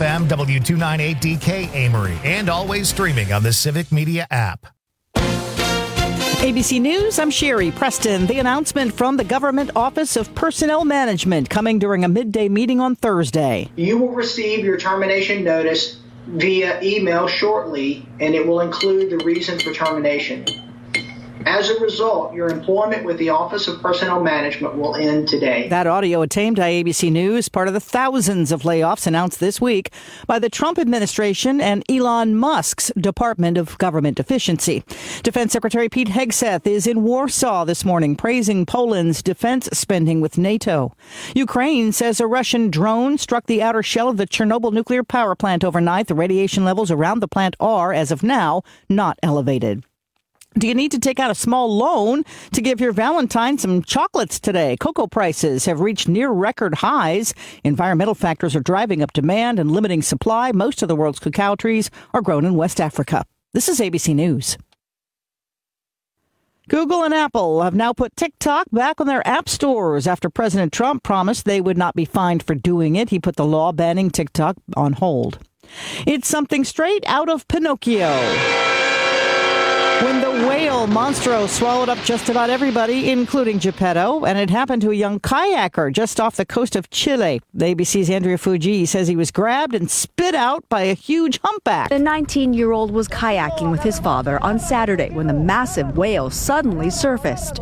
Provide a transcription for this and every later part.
FM, W298DK Amory, and always streaming on the Civic Media app. ABC News, I'm Sherry Preston. The announcement from the Government Office of Personnel Management coming during a midday meeting on Thursday. You will receive your termination notice via email shortly, and it will include the reason for termination. As a result, your employment with the Office of Personnel Management will end today. That audio obtained by ABC News, part of the thousands of layoffs announced this week by the Trump administration and Elon Musk's Department of Government Efficiency. Defense Secretary Pete Hegseth is in Warsaw this morning, praising Poland's defense spending with NATO. Ukraine says a Russian drone struck the outer shell of the Chernobyl nuclear power plant overnight. The radiation levels around the plant are, as of now, not elevated. Do you need to take out a small loan to give your Valentine some chocolates today? Cocoa prices have reached near record highs. Environmental factors are driving up demand and limiting supply. Most of the world's cacao trees are grown in West Africa. This is ABC News. Google and Apple have now put TikTok back on their app stores after President Trump promised they would not be fined for doing it. He put the law banning TikTok on hold. It's something straight out of Pinocchio. When the whale Monstro swallowed up just about everybody, including Geppetto, and it happened to a young kayaker just off the coast of Chile. The ABC's Andrea Fuji says he was grabbed and spit out by a huge humpback. The 19-year-old was kayaking with his father on Saturday when the massive whale suddenly surfaced.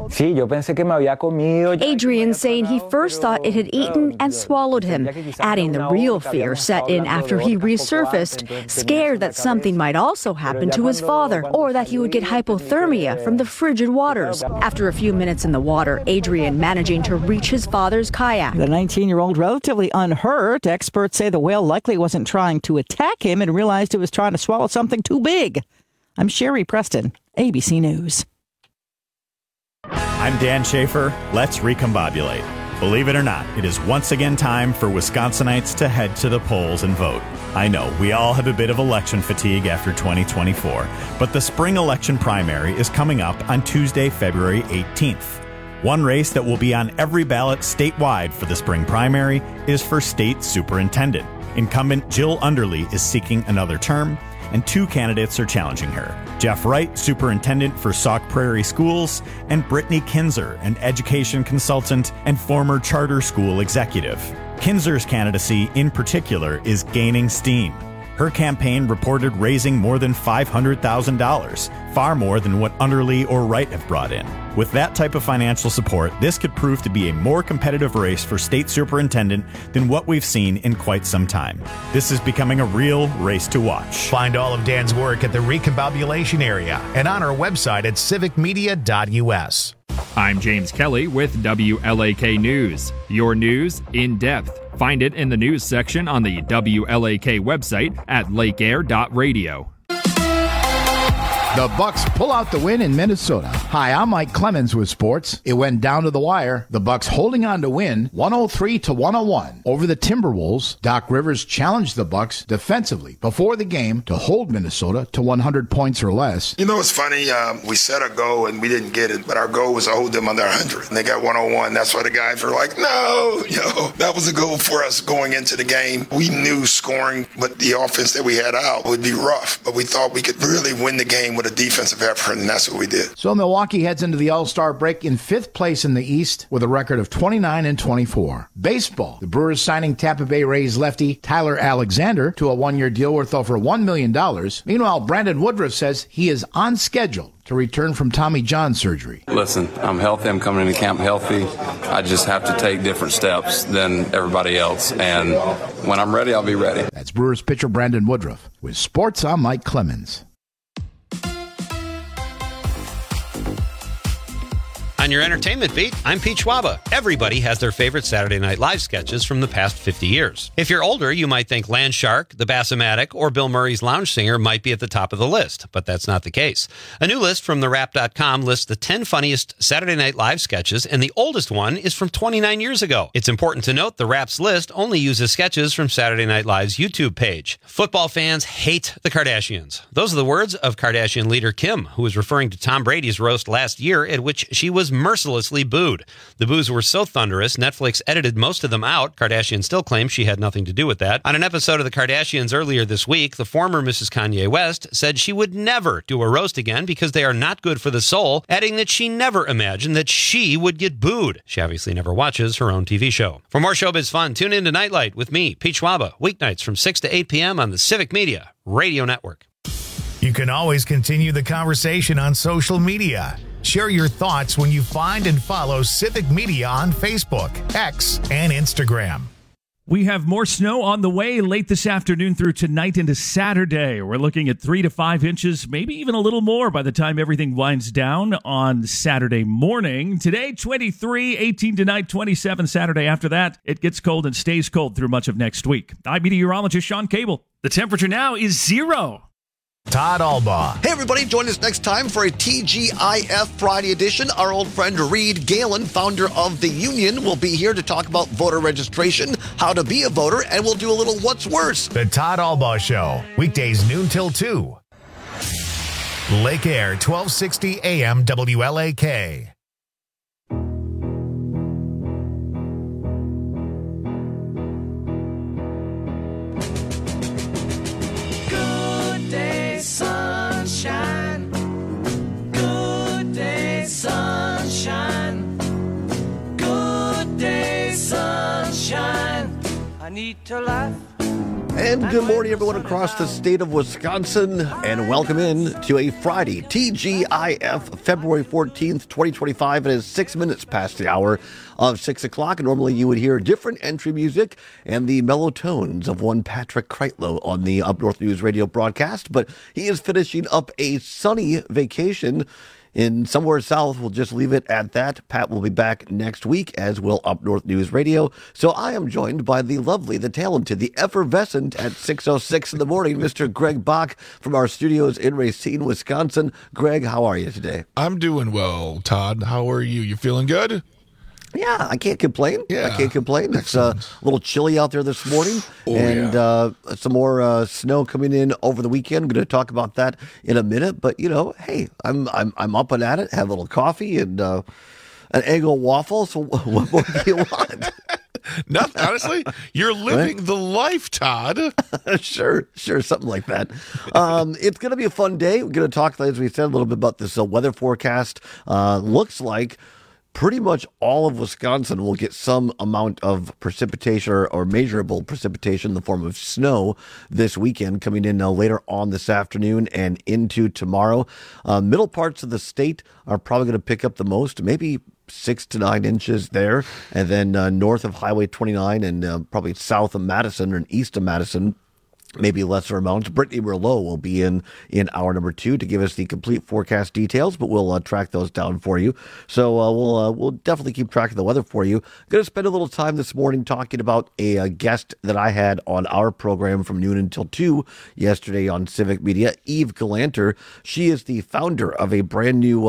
Adrian saying he first thought it had eaten and swallowed him, adding the real fear set in after he resurfaced, scared that something might also happen to his father or that he would get hypothermia from the frigid waters. After a few minutes in the water, Adrian managing to reach his father's kayak. The 19-year-old relatively unhurt. Experts say the whale likely wasn't trying to attack him and realized it was trying to swallow something too big. I'm Sherry Preston, ABC News. I'm Dan Schaefer. Let's recombobulate. Believe it or not, it is once again time for Wisconsinites to head to the polls and vote. I know, we all have a bit of election fatigue after 2024, but the spring election primary is coming up on Tuesday, February 18th. One race that will be on every ballot statewide for the spring primary is for state superintendent. Incumbent Jill Underly is seeking another term, and two candidates are challenging her. Jeff Wright, superintendent for Sauk Prairie Schools, and Brittany Kinzer, an education consultant and former charter school executive. Kinzer's candidacy, in particular, is gaining steam. Her campaign reported raising more than $500,000, far more than what Underly or Wright have brought in. With that type of financial support, this could prove to be a more competitive race for state superintendent than what we've seen in quite some time. This is becoming a real race to watch. Find all of Dan's work at the Recombobulation area and on our website at civicmedia.us. I'm James Kelly with WLAK News. Your news in depth. Find it in the news section on the WLAK website at lakeair.radio. The Bucks pull out the win in Minnesota. Hi, I'm Mike Clemens with sports. It went down to the wire. The Bucks holding on to win 103-101 over the Timberwolves. Doc Rivers challenged the Bucks defensively before the game to hold Minnesota to 100 points or less. You know, it's funny. We set a goal and we didn't get it, but our goal was to hold them under 100. And they got 101. That's why the guys were like, no, that was a goal for us going into the game. We knew scoring, but the offense that we had out would be rough. But we thought we could really win the game with a defensive effort, and that's what we did. So Milwaukee heads into the All-Star break in 5th place in the East with a record of 29-24. Baseball, the Brewers signing Tampa Bay Rays lefty Tyler Alexander to a one-year deal worth over $1 million. Meanwhile, Brandon Woodruff says he is on schedule to return from Tommy John surgery. Listen, I'm healthy. I'm coming into camp healthy. I just have to take different steps than everybody else. And when I'm ready, I'll be ready. That's Brewers pitcher Brandon Woodruff. With sports, I'm Mike Clemens. On your entertainment beat, I'm Pete Schwaba. Everybody has their favorite Saturday Night Live sketches from the past 50 years. If you're older, you might think Land Shark, The Bassomatic, or Bill Murray's Lounge Singer might be at the top of the list, but that's not the case. A new list from TheWrap.com lists the 10 funniest Saturday Night Live sketches, and the oldest one is from 29 years ago. It's important to note The Wrap's list only uses sketches from Saturday Night Live's YouTube page. Football fans hate the Kardashians. Those are the words of Kardashian leader Kim, who was referring to Tom Brady's roast last year, at which she was mercilessly booed. The boos were so thunderous, Netflix edited most of them out. Kardashian still claims she had nothing to do with that. On an episode of The Kardashians earlier this week, the former Mrs. Kanye West said she would never do a roast again because they are not good for the soul, adding that she never imagined that she would get booed. She obviously never watches her own TV show. For more showbiz fun, tune in to Nightlight with me, Pete Schwaba, weeknights from 6 to 8 p.m. on the Civic Media Radio Network. You can always continue the conversation on social media. Share your thoughts when you find and follow Civic Media on Facebook, X, and Instagram. We have more snow on the way late this afternoon through tonight into Saturday. We're looking at 3 to 5 inches, maybe even a little more by the time everything winds down on Saturday morning. Today, 23, 18 tonight, 27 Saturday. After that, it gets cold and stays cold through much of next week. I'm meteorologist Sean Cable. The temperature now is 0. Todd Albaugh. Hey, everybody, join us next time for a TGIF Friday edition. Our old friend Reed Galen, founder of The Union, will be here to talk about voter registration, how to be a voter, and we'll do a little What's Worse. The Todd Albaugh Show, weekdays noon till 2. Lake Air, 1260 AM WLAK. Sunshine, good day, sunshine, good day, sunshine. I need to laugh. And good morning, everyone across the state of Wisconsin, and welcome in to a Friday, TGIF, February 14th, 2025. It is 6 minutes past the hour of 6 o'clock. And normally you would hear different entry music and the mellow tones of one Patrick Kreitlow on the Up North News radio broadcast, but he is finishing up a sunny vacation in somewhere south. We'll just leave it at that. Pat will be back next week, as will Up North News Radio. So I am joined by the lovely, the talented, the effervescent at 6:06 in the morning, Mr. Greg Bach from our studios in Racine, Wisconsin. Greg, how are you today? I'm doing well, Todd. How are you? You feeling good? Yeah, I can't complain. Yeah. I can't complain. It's a little chilly out there this morning, some more snow coming in over the weekend. I'm going to talk about that in a minute. But hey, I'm up and at it. Had a little coffee and an Eggo waffle. So what more do you want? Nothing. Honestly, you're living the life, Todd. Sure, something like that. It's going to be a fun day. We're going to talk, as we said, a little bit about this weather forecast. Looks like pretty much all of Wisconsin will get some amount of precipitation or measurable precipitation in the form of snow this weekend, coming in later on this afternoon and into tomorrow. Middle parts of the state are probably going to pick up the most, maybe 6 to 9 inches there. And then north of Highway 29 and probably south of Madison and east of Madison, maybe lesser amounts. Brittany Merlot will be in hour number 2 to give us the complete forecast details, but we'll track those down for you. So we'll definitely keep track of the weather for you. Going to spend a little time this morning talking about a guest that I had on our program from noon until 2 yesterday on Civic Media, Eve Galanter. She is the founder of a brand new,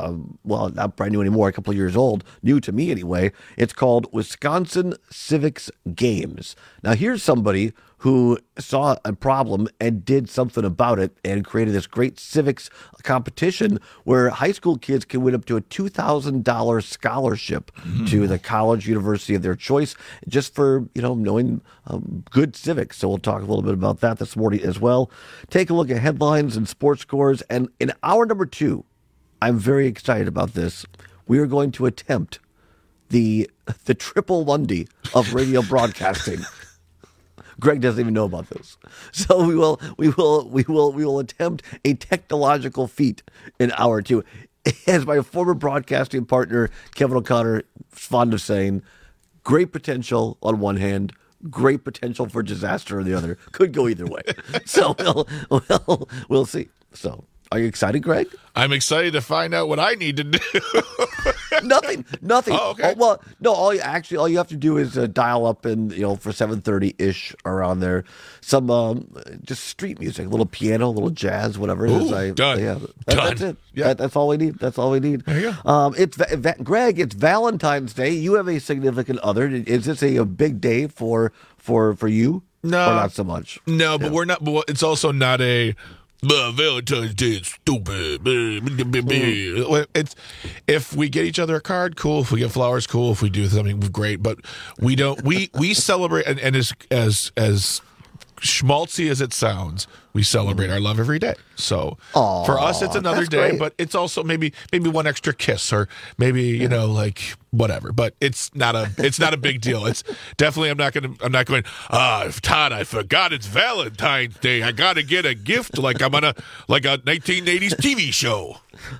not brand new anymore, a couple of years old, new to me anyway. It's called Wisconsin Civics Games. Now here's somebody who saw a problem and did something about it and created this great civics competition where high school kids can win up to a $2,000 scholarship to the college, university of their choice, just for, knowing good civics. So we'll talk a little bit about that this morning as well. Take a look at headlines and sports scores. And in hour number 2, I'm very excited about this. We are going to attempt the triple Monday of radio broadcasting. Greg doesn't even know about this. So we will attempt a technological feat in hour 2. As my former broadcasting partner, Kevin O'Connor, is fond of saying, great potential on one hand, great potential for disaster on the other. Could go either way. So we'll see. So are you excited, Greg? I'm excited to find out what I need to do. Nothing. Oh, okay. All you have to do is dial up and for 7:30-ish around there, some just street music, a little piano, a little jazz, whatever it is. Done. Done. That's it. Yeah. That's all we need. There you go. Greg. It's Valentine's Day. You have a significant other. Is this a big day for you? No, or not so much. No, but we're not. But it's also not a Valentine's Day is stupid. It's, if we get each other a card, cool. If we get flowers, cool. If we do something, great. But we don't. We celebrate, and as schmaltzy as it sounds, we celebrate our love every day. So for us, it's another day, great. But it's also maybe one extra kiss, or maybe like whatever. But it's not a big deal. It's definitely I'm not going. Todd, I forgot it's Valentine's Day. I got to get a gift like I'm on a 1980s TV show.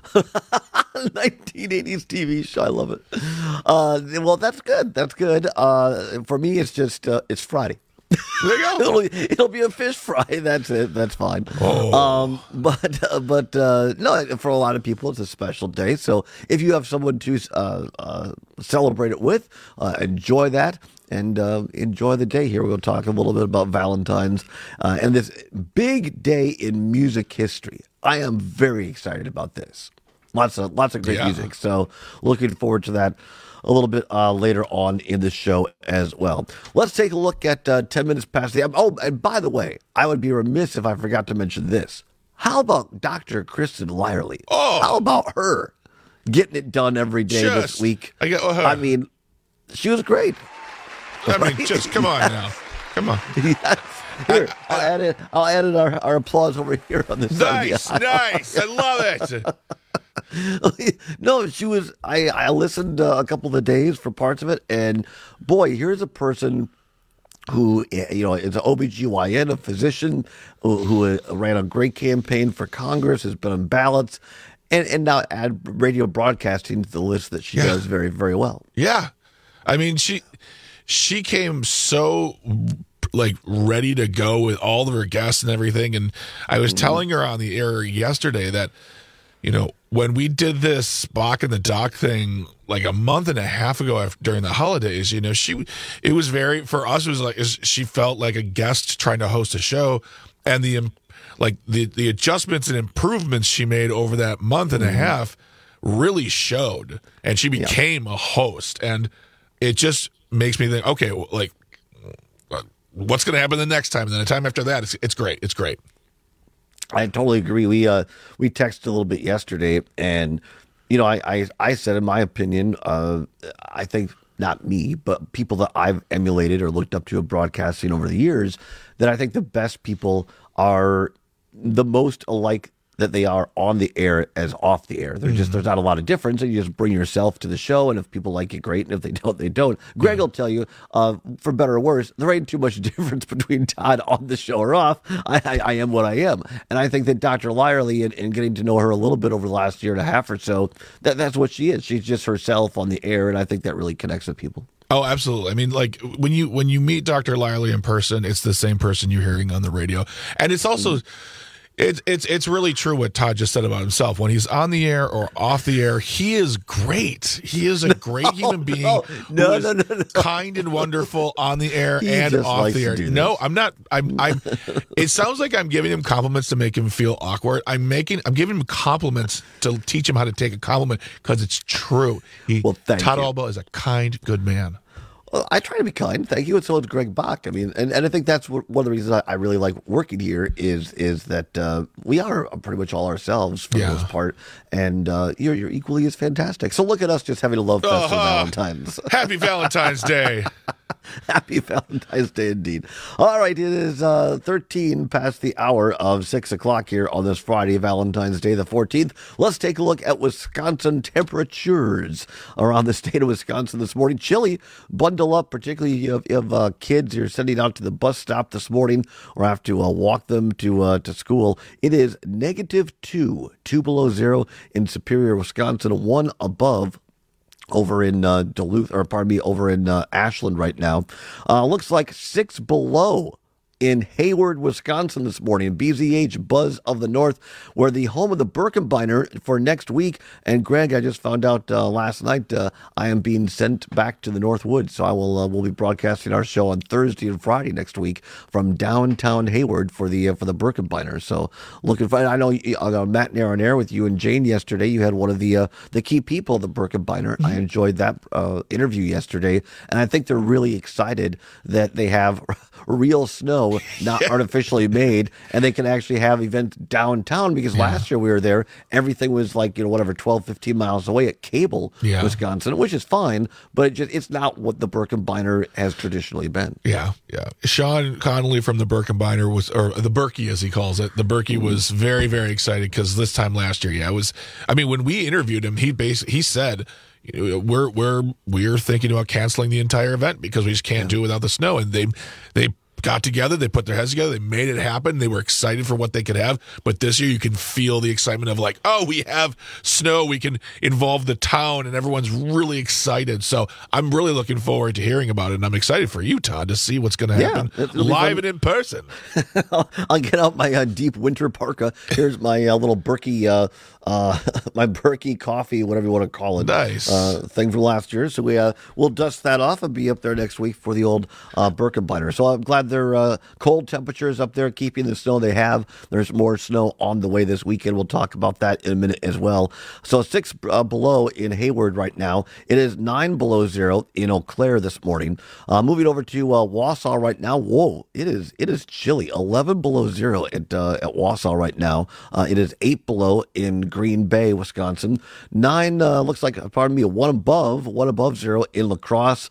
1980s TV show. I love it. Well, that's good. That's good. For me, it's just it's Friday. There you go. It'll be a fish fry. That's it. That's fine. But no, for a lot of people, it's a special day. So if you have someone to celebrate it with, enjoy that and enjoy the day. Here we're going to talk a little bit about Valentine's and this big day in music history. I am very excited about this. Lots of great music. So looking forward to that a little bit later on in the show as well. Let's take a look at 10 minutes past the hour. Oh, and by the way, I would be remiss if I forgot to mention this. How about Dr. Kristen Lyerly? How about her getting it done every day this week? I mean, she was great. I mean, just come on now. Come on. Yes. Here, I'll edit our applause over here on this. Nice. I love it. No, she was. I listened a couple of the days for parts of it, and boy, here's a person who is an OBGYN, a physician who ran a great campaign for Congress, has been on ballots, and now add radio broadcasting to the list that she does very, very well. Yeah, I mean she came so ready to go with all of her guests and everything, and I was telling her on the air yesterday that when we did this Bach and the Doc thing like a month and a half ago during the holidays, it was very, for us, it was like she felt like a guest trying to host a show, and the adjustments and improvements she made over that month and a half really showed, and she became a host, and it just makes me think, okay, what's going to happen the next time? And then the time after that, it's great. It's great. I totally agree. We texted a little bit yesterday, and I said, in my opinion, I think not me, but people that I've emulated or looked up to in broadcasting over the years, that I think the best people are the most alike that they are on the air as off the air. There's not a lot of difference, and you just bring yourself to the show, and if people like it, great, and if they don't, they don't. Greg will tell you, for better or worse, there ain't too much difference between Todd on the show or off. I am what I am, and I think that Dr. Lyerly, and getting to know her a little bit over the last year and a half or so, that's what she is. She's just herself on the air, and I think that really connects with people. Oh, absolutely. I mean, when you meet Dr. Lyerly in person, it's the same person you're hearing on the radio, and it's also. It's really true what Todd just said about himself. When he's on the air or off the air, he is great. He is a great human being. No. Kind and wonderful on the air and off the air. No, I'm not. It sounds like I'm giving him compliments to make him feel awkward. I'm giving him compliments to teach him how to take a compliment, because it's true. Todd Alba is a kind, good man. Well, I try to be kind, thank you, and so is Greg Bach. I mean, and I think that's one of the reasons I really like working here is that we are pretty much all ourselves for the most part, and you're equally as fantastic. So look at us just having a love fest for Valentine's. Happy Valentine's Day. Happy Valentine's Day indeed. All right, it is 13 past the hour of 6 o'clock here on this Friday, Valentine's Day, the 14th. Let's take a look at Wisconsin temperatures around the state of Wisconsin this morning. Chilly, bundle up, particularly if you have kids you're sending out to the bus stop this morning or have to walk them to school. It is -2 below zero in Superior, Wisconsin, 1 above over in over in Ashland right now. Looks like 6 below in Hayward, Wisconsin this morning. BZH Buzz of the North, where the home of the Birkebeiner for next week. And Greg, I just found out last night I am being sent back to the Northwoods, so I will we'll be broadcasting our show on Thursday and Friday next week from downtown Hayward for the Birkebeiner. So looking for. I know Matt and on air with you and Jane yesterday. You had one of the key people of the Birkebeiner. I enjoyed that interview yesterday, and I think they're really excited that they have real snow snow, not artificially made, and they can actually have events downtown because last year we were there, everything was like, 12, 15 miles away at Cable, Wisconsin, which is fine, but it's not what the Birkebeiner has traditionally been. Yeah. Sean Connolly from the Birkebeiner or the Berkey as he calls it, the Berkey was very, very excited because this time last year, when we interviewed him, he said, we're thinking about canceling the entire event because we just can't do it without the snow. And they got together, they put their heads together, they made it happen. They were excited for what they could have. But this year you can feel the excitement of like, oh, we have snow, we can involve the town, and everyone's really excited. So I'm really looking forward to hearing about it. And I'm excied for you, Todd, to see what's going to happen live and in person. I'll get out my deep winter parka. Here's my little Berkey, my Berkey coffee, whatever you want to call it. Nice. Thing from last year. So we'll dust that off and be up there next week for the old Birkebeiner. So I'm glad they're cold temperatures up there, keeping the snow they have. There's more snow on the way this weekend. We'll talk about that in a minute as well. So 6 below in Hayward right now. It is 9 below zero in Eau Claire this morning. Moving over to Wausau right now. Whoa, it is chilly. 11 below zero at Wausau right now. It is 8 below in Green Bay, Wisconsin. 9 looks like, one above zero in La Crosse.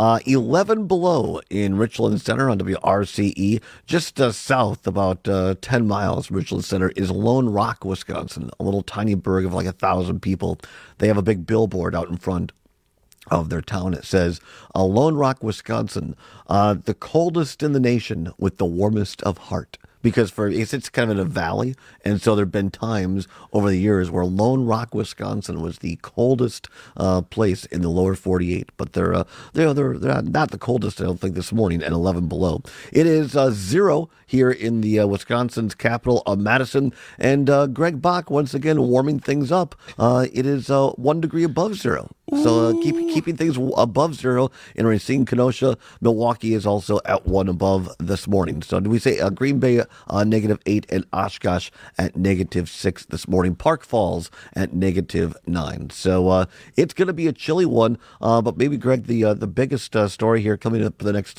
11 below in Richland Center on WRCE. Just south, about 10 miles from Richland Center, is Lone Rock, Wisconsin, a little tiny burg of like 1,000 people. They have a big billboard out in front of their town. It says, Lone Rock, Wisconsin, the coldest in the nation with the warmest of heart. Because it's kind of in a valley, and so there have been times over the years where Lone Rock, Wisconsin, was the coldest place in the lower 48. But they're not the coldest, I don't think, this morning, and 11 below. It is 0 here in the Wisconsin's capital of Madison, and Greg Bach once again warming things up. It is 1 degree above zero. So keeping things above zero in Racine, Kenosha. Milwaukee is also at 1 above this morning. So do we say Green Bay -8 and Oshkosh at -6 this morning. Park Falls at -9. So it's going to be a chilly one. But maybe, Greg, the biggest story here coming up for the next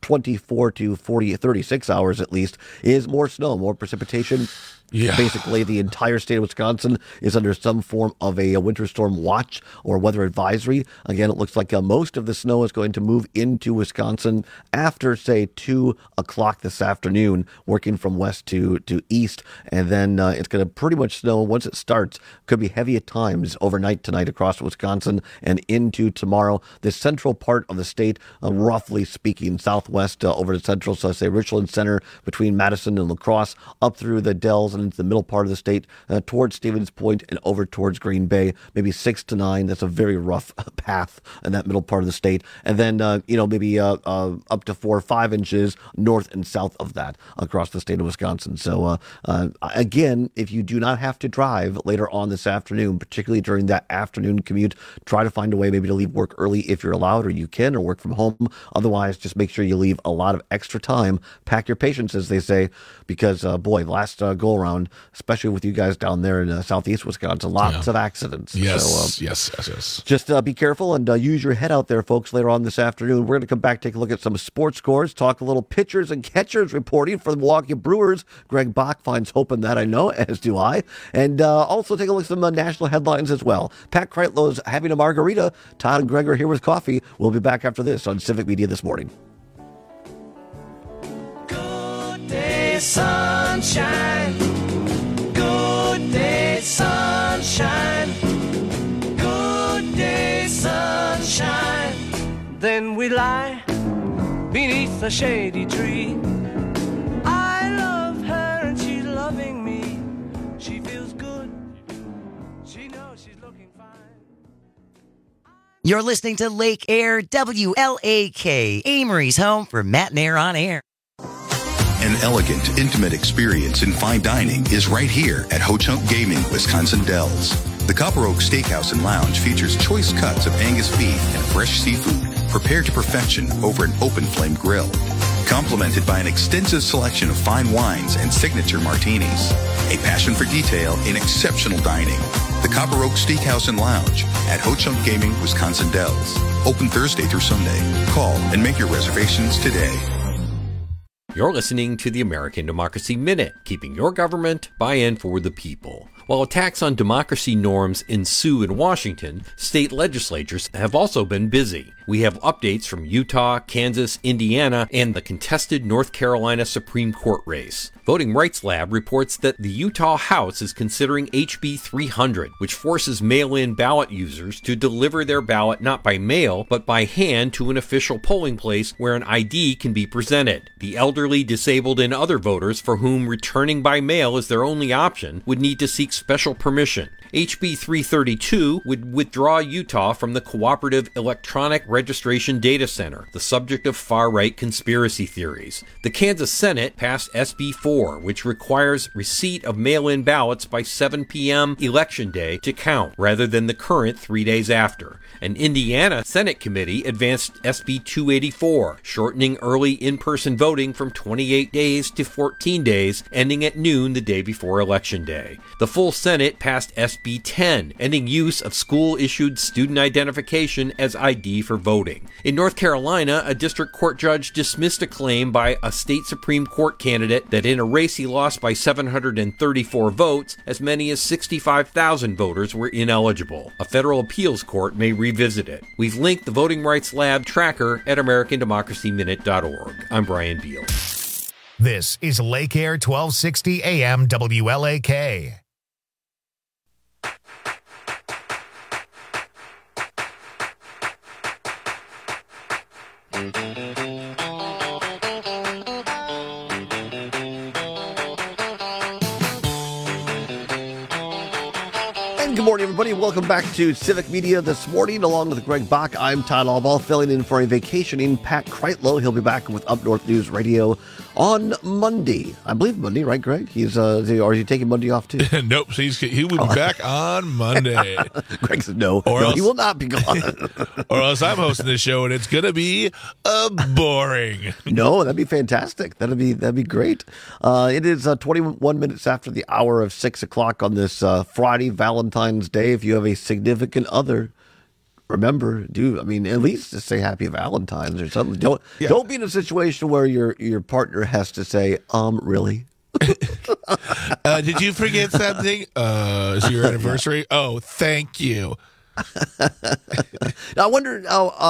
24 to 36 hours at least is more snow, more precipitation. Yeah. Basically, the entire state of Wisconsin is under some form of a winter storm watch or weather advisory. Again, it looks like most of the snow is going to move into Wisconsin after, say, 2 o'clock this afternoon, working from west to east. And then it's going to pretty much snow once it starts. Could be heavy at times overnight tonight across Wisconsin and into tomorrow. The central part of the state, roughly speaking, southwest over to central, so I say Richland Center between Madison and La Crosse, up through the Dells and into the middle part of the state, towards Stevens Point and over towards Green Bay, maybe 6 to 9. That's a very rough path in that middle part of the state. And then, maybe up to 4 or 5 inches north and south of that across the state of Wisconsin. So, again, if you do not have to drive later on this afternoon, particularly during that afternoon commute, try to find a way maybe to leave work early if you're allowed, or you can, or work from home. Otherwise, just make sure you leave a lot of extra time. Pack your patience, as they say, because, last go around, especially with you guys down there in southeast Wisconsin, lots of accidents. Yes, so, yes. Just be careful and use your head out there, folks, later on this afternoon. We're going to come back, take a look at some sports scores, talk a little pitchers and catchers reporting for the Milwaukee Brewers. Greg Bach finds hope in that, I know, as do I. And also take a look at some national headlines as well. Pat Kreitlow's having a margarita. Todd and Greg are here with coffee. We'll be back after this on Civic Media This Morning. Good day, sunshine. Good day, sunshine. Good day, sunshine. Then we lie beneath a shady tree. I love her and she's loving me. She feels good. She knows she's looking fine. You're listening to Lake Air WLAK, Amory's home for Matt and Air on Air. An elegant, intimate experience in fine dining is right here at Ho Chunk Gaming, Wisconsin Dells. The Copper Oak Steakhouse and Lounge features choice cuts of Angus beef and fresh seafood prepared to perfection over an open flame grill, complemented by an extensive selection of fine wines and signature martinis. A passion for detail in exceptional dining. The Copper Oak Steakhouse and Lounge at Ho Chunk Gaming, Wisconsin Dells. Open Thursday through Sunday. Call and make your reservations today. You're listening to the American Democracy Minute, keeping your government by and for the people. While attacks on democracy norms ensue in Washington, state legislatures have also been busy. We have updates from Utah, Kansas, Indiana, and the contested North Carolina Supreme Court race. Voting Rights Lab reports that the Utah House is considering HB 300, which forces mail-in ballot users to deliver their ballot not by mail, but by hand to an official polling place where an ID can be presented. The elderly, disabled, and other voters for whom returning by mail is their only option would need to seek special permission. HB 332 would withdraw Utah from the Cooperative Electronic Registration Data Center, the subject of far-right conspiracy theories. The Kansas Senate passed SB 4, which requires receipt of mail-in ballots by 7 p.m. Election Day to count, rather than the current 3 days after. An Indiana Senate committee advanced SB 284, shortening early in-person voting from 28 days to 14 days, ending at noon the day before Election Day. The full Senate passed SB 10, ending use of school-issued student identification as ID for voting. In North Carolina, a district court judge dismissed a claim by a state Supreme Court candidate that in a race he lost by 734 votes, as many as 65,000 voters were ineligible. A federal appeals court may revisit it. We've linked the Voting Rights Lab tracker at AmericanDemocracyMinute.org. I'm Brian Beal. This is Lake Air 1260 AM WLAK. Good morning, everybody. Welcome back to Civic Media this morning. Along with Greg Bach, I'm Todd Albaugh, filling in for a vacationing Pat Kreitlow. He'll be back with Up North News Radio on Monday. I believe Monday, right, Greg? Or is he taking Monday off too? Nope. So he will be back on Monday. Greg said no. He will not be gone. Or else I'm hosting the show and it's going to be boring. No, that'd be fantastic. That'd be great. It is 21 minutes after the hour of 6 o'clock on this Friday, Valentine's Day. If you have a significant other, remember, at least just say Happy Valentine's or something. Don't be in a situation where your partner has to say, really? Did you forget something? Is your anniversary? Oh, thank you. Now, I wonder.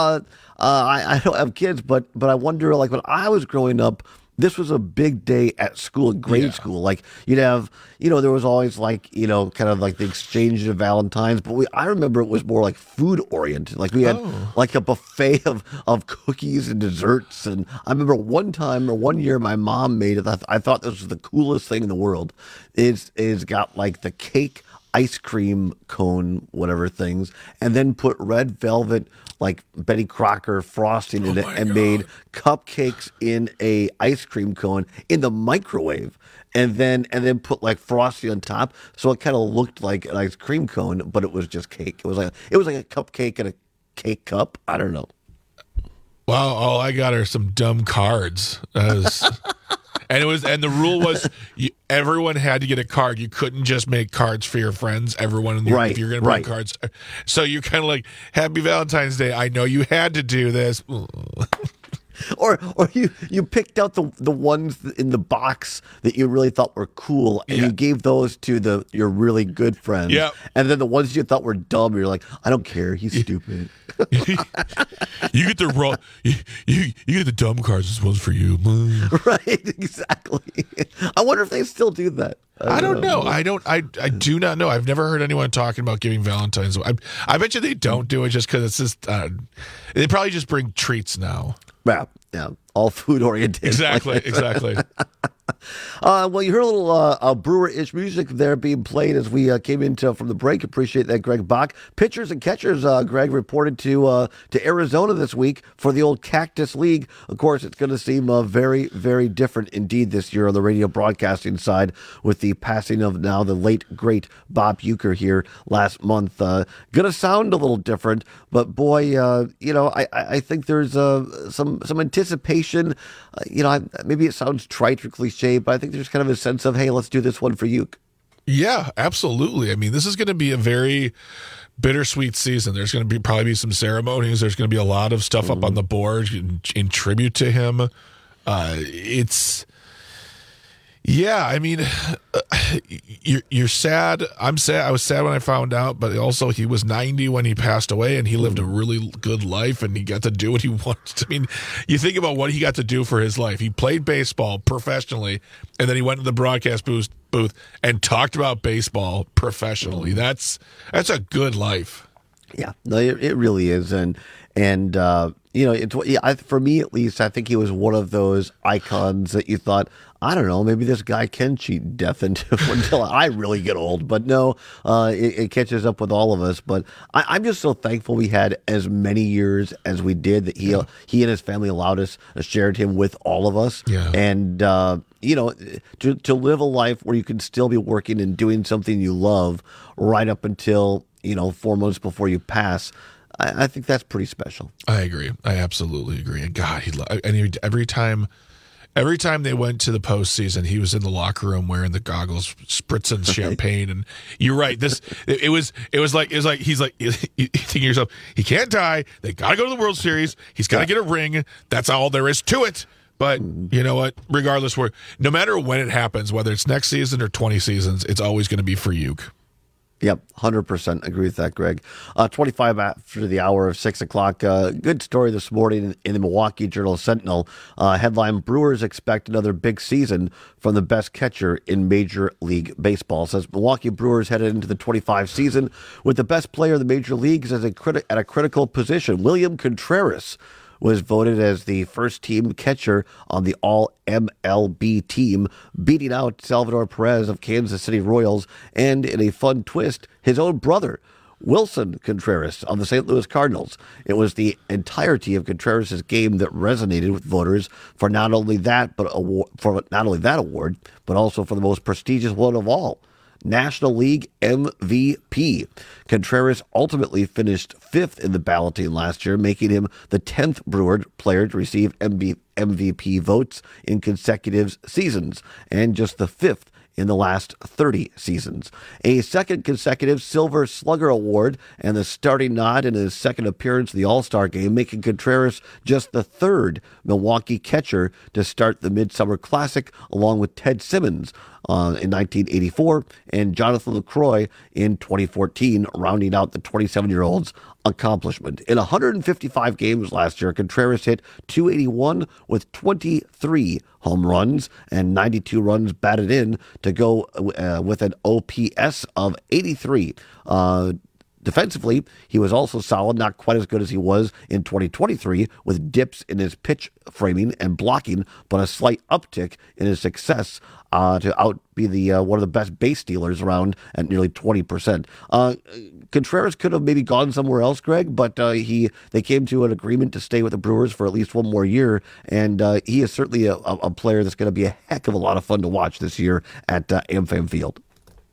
I don't have kids, but I wonder. Like when I was growing up, this was a big day at school, grade school. Like you'd have, there was always like, kind of like the exchange of Valentines. But I remember it was more like food oriented. Like we had like a buffet of cookies and desserts. And I remember one year my mom made it. I thought this was the coolest thing in the world. It's got like the cake ice cream cone, whatever things, and then put red velvet, like Betty Crocker frosting in it, and made cupcakes in a ice cream cone in the microwave, and then put like frosting on top, so it kind of looked like an ice cream cone, but it was just cake. It was like a cupcake in a cake cup. I don't know. Wow, all I got are some dumb cards. And the rule was everyone had to get a card. You couldn't just make cards for your friends. Everyone, if you're going to bring cards, so you're kind of like, Happy Valentine's Day. I know you had to do this. Or you picked out the ones in the box that you really thought were cool, and you gave those to your really good friends. Yeah. And then the ones you thought were dumb, you're like, I don't care. He's stupid. You get the wrong. You get the dumb cards. This one's for you. Right. Exactly. I wonder if they still do that. I don't know. I do not know. I've never heard anyone talking about giving Valentine's. I bet you they don't do it just because it's just. They probably just bring treats now. Yeah, all food oriented. Exactly. Well, you heard a little Brewer-ish music there being played as we came into from the break. Appreciate that, Greg Bach. Pitchers and catchers, Greg, reported to Arizona this week for the old Cactus League. Of course, it's going to seem very, very different indeed this year on the radio broadcasting side with the passing of now the late, great Bob Uecker here last month. Going to sound a little different, but boy, I think there's some anticipation. Maybe it sounds trite or cliche, but I think there's kind of a sense of, hey, let's do this one for Ueck. Yeah, absolutely. I mean, this is going to be a very bittersweet season. There's going to probably be some ceremonies. There's going to be a lot of stuff up on the board in tribute to him. Yeah, I mean, you're sad. I'm sad. I was sad when I found out, but also he was 90 when he passed away, and he lived a really good life, and he got to do what he wanted to. I mean, you think about what he got to do for his life. He played baseball professionally, and then he went to the broadcast booth and talked about baseball professionally. That's a good life. Yeah, no, it really is, and for me at least, I think he was one of those icons that you thought, I don't know, maybe this guy can cheat death until I really get old. But no, it catches up with all of us. But I'm just so thankful we had as many years as we did, that he and his family allowed us, shared him with all of us. Yeah. And, to live a life where you can still be working and doing something you love right up until, 4 months before you pass, I think that's pretty special. I agree. I absolutely agree. And God, every time they went to the postseason, he was in the locker room wearing the goggles, spritzing champagne. And you're right. It was like he's like, you think to yourself, he can't die. They got to go to the World Series. He's got to get a ring. That's all there is to it. But you know what? Regardless, no matter when it happens, whether it's next season or 20 seasons, it's always going to be for Uke. Yep, 100% agree with that, Greg. 25 after the hour of 6 o'clock. Good story this morning in the Milwaukee Journal-Sentinel. Headline, Brewers expect another big season from the best catcher in Major League Baseball. It says Milwaukee Brewers headed into the 25 season with the best player in the major leagues at a critical position. William Contreras was voted as the first-team catcher on the All-MLB team, beating out Salvador Perez of Kansas City Royals, and in a fun twist, his own brother, Wilson Contreras of the St. Louis Cardinals. It was the entirety of Contreras' game that resonated with voters for not only that award, but also for the most prestigious one of all, National League MVP. Contreras ultimately finished 5th in the balloting last year, making him the 10th Brewer player to receive MVP votes in consecutive seasons, and just the 5th in the last 30 seasons. A second consecutive Silver Slugger Award and the starting nod in his second appearance in the All-Star Game, making Contreras just the 3rd Milwaukee catcher to start the Midsummer Classic, along with Ted Simmons in 1984 and Jonathan LaCroix in 2014, rounding out the 27-year-old's accomplishment. In 155 games last year, Contreras hit .281 with 23 home runs and 92 runs batted in to go with an OPS of 83. Defensively, he was also solid, not quite as good as he was in 2023, with dips in his pitch framing and blocking, but a slight uptick in his success to outbe the one of the best base stealers around at nearly 20%. Contreras could have maybe gone somewhere else, Greg, but they came to an agreement to stay with the Brewers for at least one more year, and he is certainly a player that's going to be a heck of a lot of fun to watch this year at AmFam Field.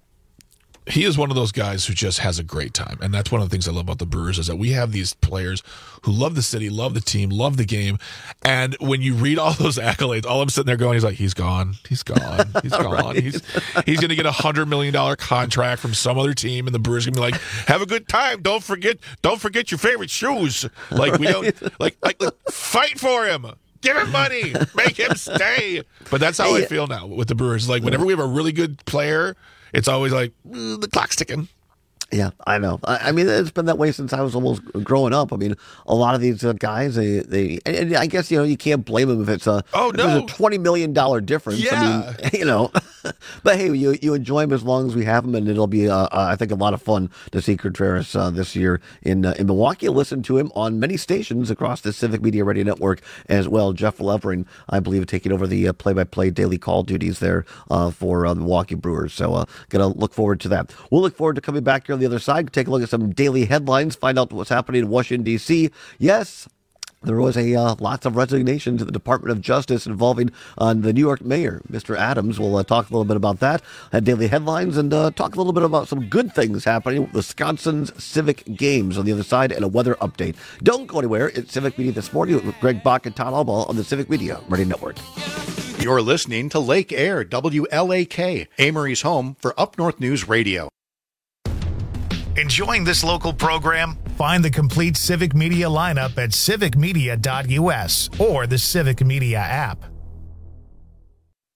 He is one of those guys who just has a great time. And that's one of the things I love about the Brewers, is that we have these players who love the city, love the team, love the game. And when you read all those accolades, all I'm sitting there going, he's gone. He's gone. He's gone. Right. He's going to get $100 million contract from some other team, and the Brewers are going to be like, have a good time. Don't forget your favorite shoes. Like, we don't, like fight for him. Give him money. Make him stay. But that's how I feel now with the Brewers. Like, whenever we have a really good player, it's always like, the clock's ticking. Yeah, I know. I mean, it's been that way since I was almost growing up. I mean, a lot of these guys, they and I guess, you can't blame them if it's a $20 million difference. Yeah. I mean, but hey, you enjoy them as long as we have them, and it'll be, I think, a lot of fun to see Contreras this year in Milwaukee. Listen to him on many stations across the Civic Media Radio Network as well. Jeff Levering, I believe, taking over the play-by-play daily call duties there for the Milwaukee Brewers. So, going to look forward to that. We'll look forward to coming back here on the other side, take a look at some daily headlines, find out what's happening in Washington, D.C. Yes, there was lots of resignations at the Department of Justice involving the New York mayor, Mr. Adams. We'll talk a little bit about that at daily headlines, and talk a little bit about some good things happening with Wisconsin's Civic Games on the other side, and a weather update. Don't go anywhere. It's Civic Media This Morning with Greg Bach and Todd Albaugh on the Civic Media Radio Network. You're listening to Lake Air, WLAK, Amory's home for Up North News Radio. Enjoying this local program? Find the complete Civic Media lineup at civicmedia.us or the Civic Media app.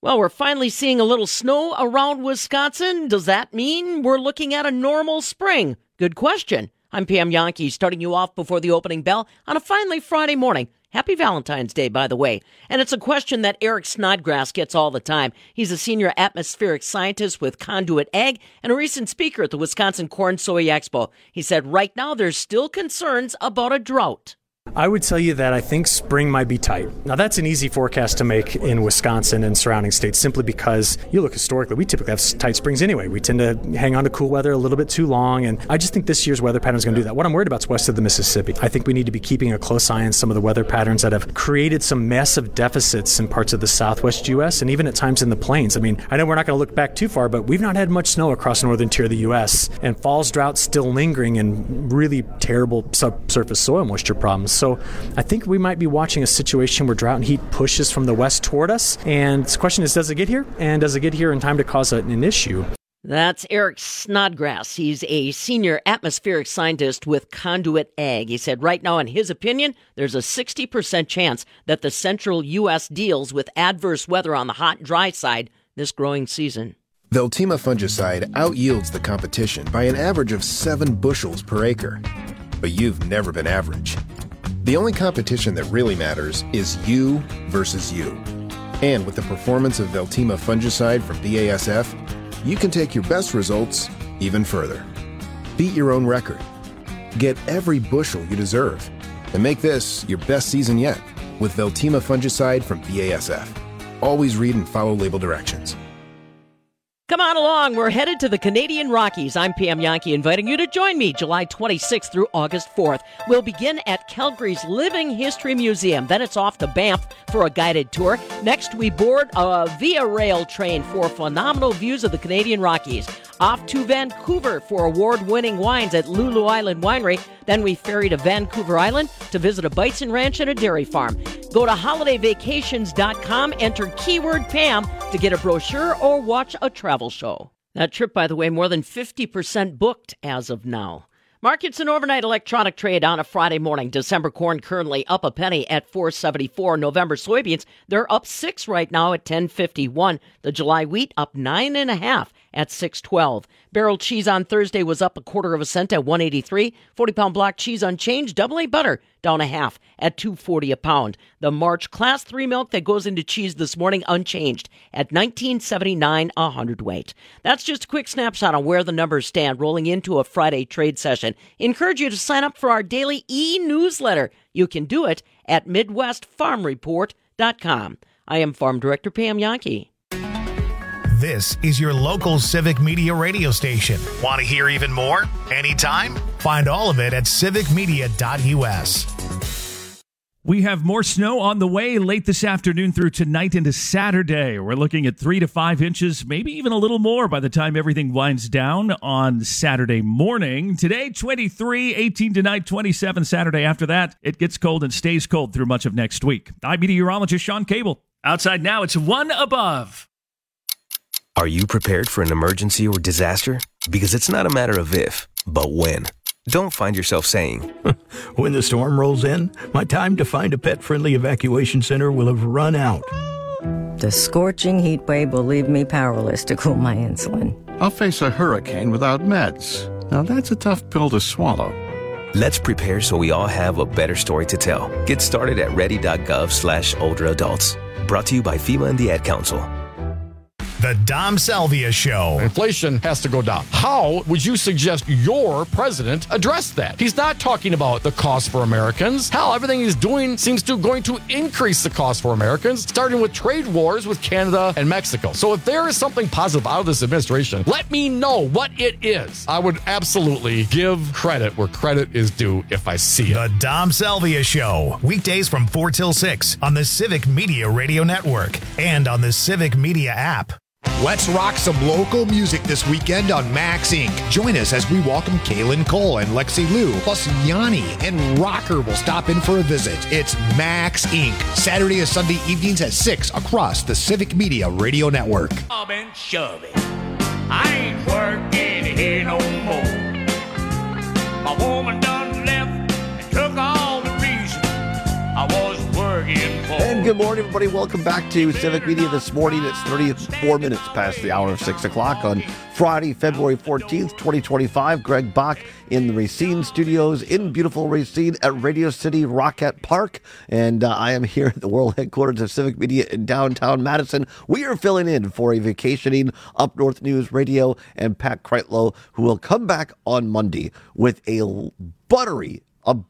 Well, we're finally seeing a little snow around Wisconsin. Does that mean we're looking at a normal spring? Good question. I'm Pam Yankee, starting you off before the opening bell on a finally Friday morning. Happy Valentine's Day, by the way. And it's a question that Eric Snodgrass gets all the time. He's a senior atmospheric scientist with Conduit Ag and a recent speaker at the Wisconsin Corn Soy Expo. He said right now there's still concerns about a drought. I would tell you that I think spring might be tight. Now, that's an easy forecast to make in Wisconsin and surrounding states simply because you look historically, we typically have tight springs anyway. We tend to hang on to cool weather a little bit too long, and I just think this year's weather pattern is going to do that. What I'm worried about is west of the Mississippi. I think we need to be keeping a close eye on some of the weather patterns that have created some massive deficits in parts of the southwest U.S. and even at times in the plains. I mean, I know we're not going to look back too far, but we've not had much snow across the northern tier of the U.S., and fall's drought still lingering and really terrible subsurface soil moisture problems. So I think we might be watching a situation where drought and heat pushes from the west toward us. And the question is, does it get here? And does it get here in time to cause an issue? That's Eric Snodgrass. He's a senior atmospheric scientist with Conduit Ag. He said right now, in his opinion, there's a 60% chance that the central U.S. deals with adverse weather on the hot and dry side this growing season. Veltima fungicide outyields the competition by an average of 7 bushels per acre. But you've never been average. The only competition that really matters is you versus you. And with the performance of Veltima fungicide from BASF, you can take your best results even further. Beat your own record. Get every bushel you deserve. And make this your best season yet with Veltima fungicide from BASF. Always read and follow label directions. Come on along. We're headed to the Canadian Rockies. I'm Pam Yankee, inviting you to join me July 26th through August 4th. We'll begin at Calgary's Living History Museum. Then it's off to Banff for a guided tour. Next, we board a Via Rail train for phenomenal views of the Canadian Rockies. Off to Vancouver for award-winning wines at Lulu Island Winery. Then we ferry to Vancouver Island to visit a bison ranch and a dairy farm. Go to holidayvacations.com, enter keyword Pam to get a brochure or watch a travel show. That trip, by the way, more than 50% booked as of now. Markets and overnight electronic trade on a Friday morning. December corn currently up a penny at $4.74. November soybeans, they're up 6 right now at $10.51. The July wheat up 9.5 at $6.12. Barrel cheese on Thursday was up 1/4 cent at $1.83. 40-pound block cheese unchanged. Double A butter down 1/2 at $2.40 a pound. The March Class 3 milk that goes into cheese this morning unchanged at $19.79 a hundredweight. That's just a quick snapshot on where the numbers stand rolling into a Friday trade session. Encourage you to sign up for our daily e-newsletter. You can do it at MidwestFarmReport.com. I am Farm Director Pam Yankee. This is your local Civic Media radio station. Want to hear even more? Anytime? Find all of it at civicmedia.us. We have more snow on the way late this afternoon through tonight into Saturday. We're looking at 3 to 5 inches, maybe even a little more by the time everything winds down on Saturday morning. Today, 23, 18 tonight, 27 Saturday. After that, it gets cold and stays cold through much of next week. I'm meteorologist Sean Cable. Outside now, it's 1 above. Are you prepared for an emergency or disaster? Because it's not a matter of if, but when. Don't find yourself saying, when the storm rolls in, my time to find a pet-friendly evacuation center will have run out. The scorching heat wave will leave me powerless to cool my insulin. I'll face a hurricane without meds. Now that's a tough pill to swallow. Let's prepare so we all have a better story to tell. Get started at ready.gov/older adults. Brought to you by FEMA and the Ad Council. The Dom Salvia Show. Inflation has to go down. How would you suggest your president address that? He's not talking about the cost for Americans. Hell, everything he's doing seems to going to increase the cost for Americans, starting with trade wars with Canada and Mexico. So if there is something positive out of this administration, let me know what it is. I would absolutely give credit where credit is due if I see it. The Dom Salvia Show. Weekdays from 4 till 6 on the Civic Media Radio Network and on the Civic Media app. Let's rock some local music this weekend on Max Inc. Join us as we welcome Kaylin Cole and Lexi Lou, plus Yanni and Rocker will stop in for a visit. It's Max Inc. Saturday and Sunday evenings at 6 across the Civic Media Radio Network. Bob and shove it. I ain't working here no more. My woman done left and took all the reason I was working for. And Good morning, everybody. Welcome back to Civic Media this morning. It's 34 minutes past the hour of 6 o'clock on Friday, February 14th, 2025. Greg Bach in the Racine studios in beautiful Racine at Radio City Rocket Park. And I am here at the world headquarters of Civic Media in downtown Madison. We are filling in for a vacationing Up North News Radio and Pat Kreitlow, who will come back on Monday with a buttery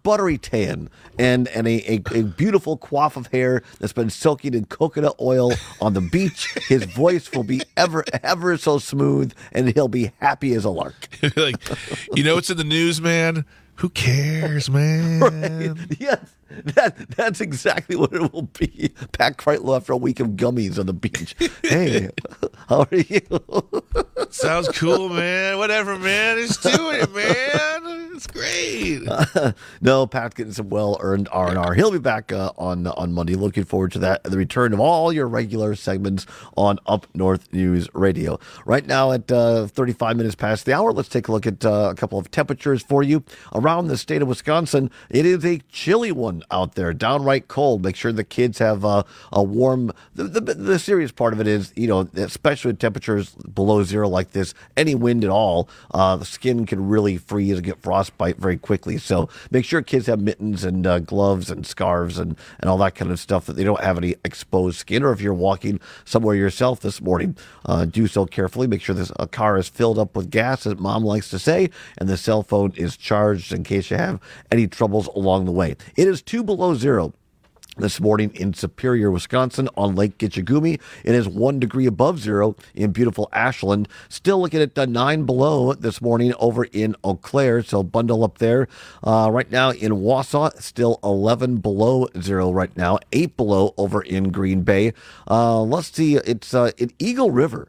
tan and a beautiful coif of hair that's been soaking in coconut oil on the beach. His voice will be ever so smooth, and he'll be happy as a lark. Like, what's in the news, man? Who cares, man? Right. Yes. That's exactly what it will be. Pat Kreitlow after a week of gummies on the beach. Hey, how are you? Sounds cool, man. Whatever, man. Just doing it, man. It's great. No, Pat's getting some well-earned R&R. He'll be back on Monday. Looking forward to that. The return of all your regular segments on Up North News Radio. Right now at 35 minutes past the hour, let's take a look at a couple of temperatures for you. Around the state of Wisconsin, it is a chilly one out there, downright cold. Make sure the kids have a warm. The serious part of it is, especially with temperatures below zero like this, any wind at all, the skin can really freeze and get frostbite very quickly. So make sure kids have mittens and gloves and scarves and all that kind of stuff, that they don't have any exposed skin. Or if you're walking somewhere yourself this morning, do so carefully. Make sure this car is filled up with gas, as Mom likes to say, and the cell phone is charged in case you have any troubles along the way. It is 2 below zero this morning in Superior, Wisconsin on Lake Gitchagumi. It is 1 degree above zero in beautiful Ashland. Still looking at 9 below this morning over in Eau Claire, so bundle up there. Right now in Wausau, still 11 below zero right now, 8 below over in Green Bay. Let's see, it's in Eagle River.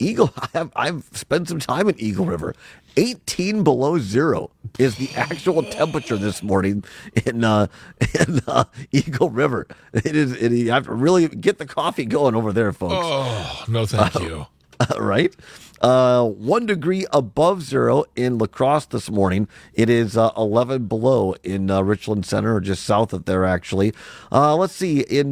I've spent some time in Eagle River. 18 below zero is the actual temperature this morning in Eagle River. You have to really get the coffee going over there, folks. Oh, no thank you. Right? 1 degree above zero in La Crosse this morning. It is 11 below in Richland Center, or just south of there, actually. Let's see, in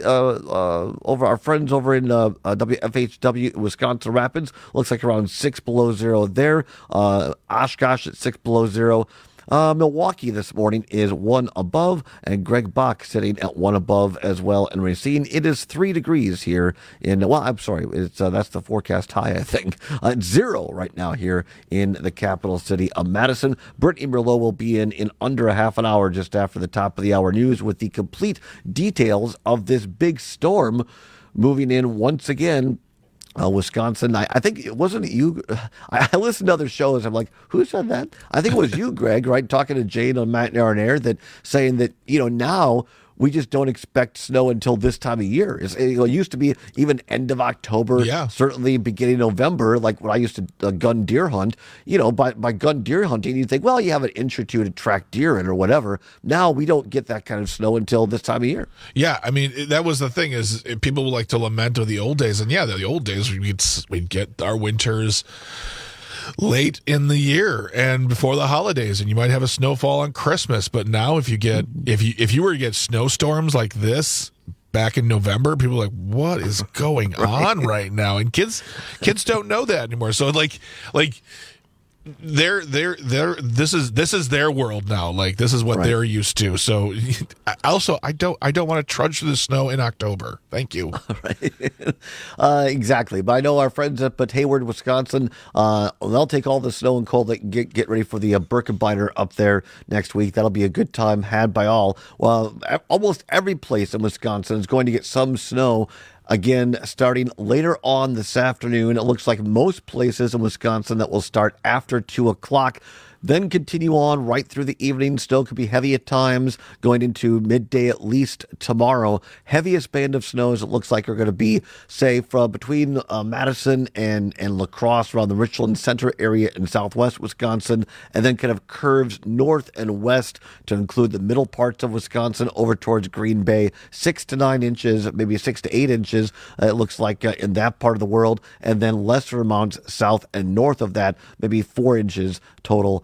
over our friends over in WFHW, Wisconsin Rapids, looks like around 6 below zero there. Oshkosh at 6 below zero. Milwaukee this morning is 1 above, and Greg Bach sitting at 1 above as well in Racine. It is 3 degrees here that's the forecast high, I think. It's 0 right now here in the capital city of Madison. Brittany Merlot will be in under a half an hour, just after the top of the hour news, with the complete details of this big storm moving in once again. Wisconsin. I think it wasn't you. I listened to other shows. I'm like, who said that? I think it was you, Greg, right? Talking to Jane on Matt on Air, that saying that, now we just don't expect snow until this time of year. It used to be even end of October, certainly beginning of November, like when I used to gun deer hunt. By gun deer hunting, you think, well, you have an inch or two to track deer in or whatever. Now we don't get that kind of snow until this time of year. Yeah, I mean, that was the thing, is people would like to lament of the old days. And the old days, we'd get our winters late in the year and before the holidays, and you might have a snowfall on Christmas. But now if you were to get snowstorms like this back in November, people are like, what is going on right now? And kids don't know that anymore. So like this is their world now. Like, this is what they're used to. So also, I don't want to trudge through the snow in October. Thank you. Exactly. But I know our friends up at Hayward, Wisconsin, they'll take all the snow and cold. They can get ready for the Birkenbeiner up there next week. That'll be a good time had by all. Well, almost every place in Wisconsin is going to get some snow. Again, starting later on this afternoon. It looks like most places in Wisconsin that will start after 2 o'clock. then continue on right through the evening. Still could be heavy at times, going into midday at least tomorrow. Heaviest band of snows, it looks like, are going to be, say, from between Madison and La Crosse, around the Richland Center area in southwest Wisconsin, and then kind of curves north and west to include the middle parts of Wisconsin over towards Green Bay. 6 to 9 inches, maybe 6 to 8 inches, it looks like, in that part of the world, and then lesser amounts south and north of that, maybe 4 inches total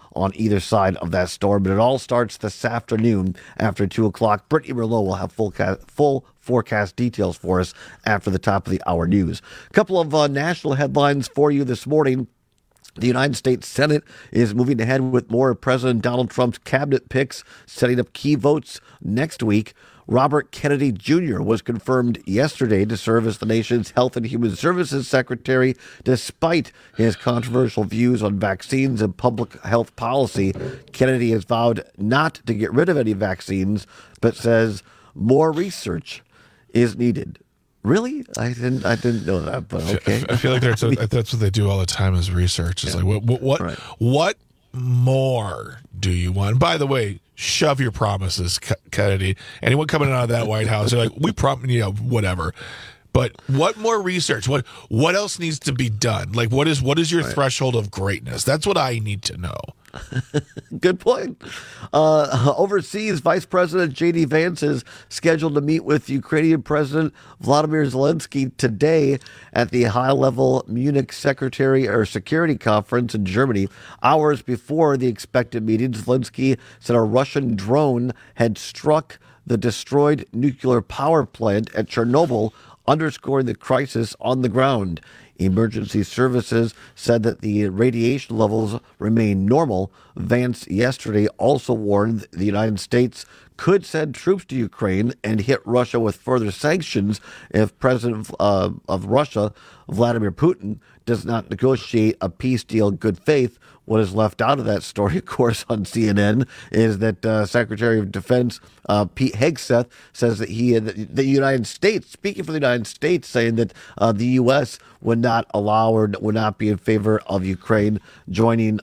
on either side of that storm. But it all starts this afternoon after 2 o'clock. Brittany Merlot will have full forecast details for us after the top of the hour news. A couple of national headlines for you this morning. The United States Senate is moving ahead with more of President Donald Trump's cabinet picks, setting up key votes next week. Robert Kennedy Jr. was confirmed yesterday to serve as the nation's Health and Human Services Secretary, despite his controversial views on vaccines and public health policy. Kennedy has vowed not to get rid of any vaccines, but says more research is needed. Really? I didn't know that, but okay. I feel like that's what they do all the time is research. It's like, what more do you want? By the way, shove your promises, Kennedy. Anyone coming out of that White House, they're like, we whatever. But what more research? What else needs to be done? Like, what is your threshold of greatness? That's what I need to know. Good point. Overseas, Vice President J.D. Vance is scheduled to meet with Ukrainian President Vladimir Zelensky today at the high-level Munich Security Conference in Germany. Hours before the expected meeting, Zelensky said a Russian drone had struck the destroyed nuclear power plant at Chernobyl, underscoring the crisis on the ground. Emergency services said that the radiation levels remain normal. Vance yesterday also warned the United States could send troops to Ukraine and hit Russia with further sanctions if President of Russia, Vladimir Putin, does not negotiate a peace deal in good faith. What is left out of that story, of course, on CNN is that Secretary of Defense Pete Hegseth says that the United States, speaking for the United States, saying that the U.S. would not allow or would not be in favor of Ukraine joining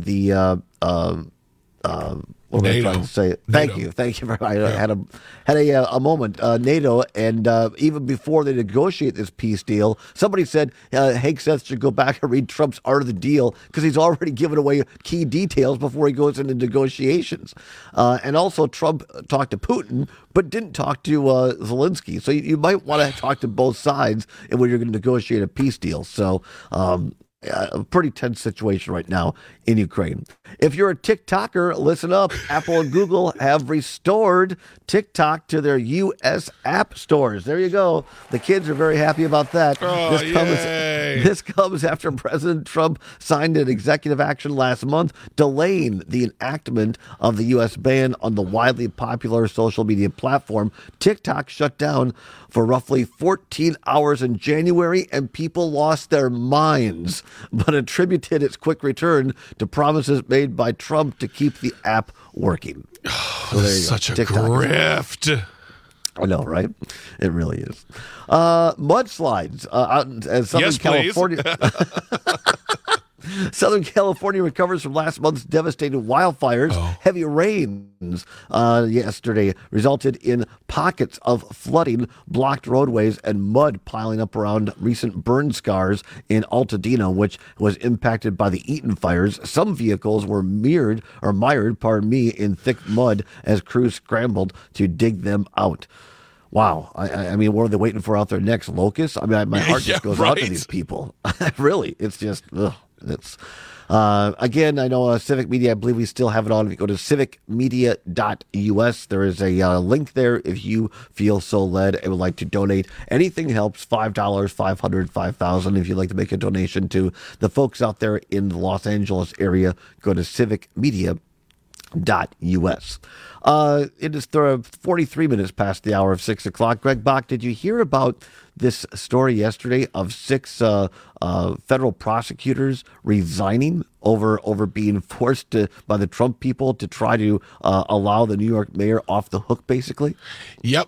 what am I trying to say? Thank you. I had a moment. NATO, and even before they negotiate this peace deal, somebody said Hegseth should go back and read Trump's Art of the Deal because he's already given away key details before he goes into negotiations. And also, Trump talked to Putin, but didn't talk to Zelensky. So you might want to talk to both sides when you're going to negotiate a peace deal. So. A pretty tense situation right now in Ukraine. If you're a TikToker, listen up. Apple and Google have restored TikTok to their U.S. app stores. There you go. The kids are very happy about that. This comes after President Trump signed an executive action last month delaying the enactment of the U.S. ban on the widely popular social media platform. TikTok shut down for roughly 14 hours in January, and people lost their minds, but attributed its quick return to promises made by Trump to keep the app working. So this is such a grift. I know, right? It really is. Mudslides out in Southern California. Southern California recovers from last month's devastating wildfires. Heavy rains yesterday resulted in pockets of flooding, blocked roadways, and mud piling up around recent burn scars in Altadena, which was impacted by the Eaton fires. Some vehicles were mired in thick mud as crews scrambled to dig them out. Wow. I mean, what are they waiting for out there next? Locusts? I mean, my heart just goes out to these people. Really, it's just, it's again, I know Civic Media, I believe we still have it on. If you go to civicmedia.us, there is a link there if you feel so led and would like to donate. Anything helps. $5, $500, $5,000. If you'd like to make a donation to the folks out there in the Los Angeles area, go to civicmedia.us. It is 43 minutes past the hour of 6 o'clock. Greg Bach, did you hear about this story yesterday of 6 federal prosecutors resigning over being forced by the Trump people to try to allow the New York mayor off the hook, basically? Yep.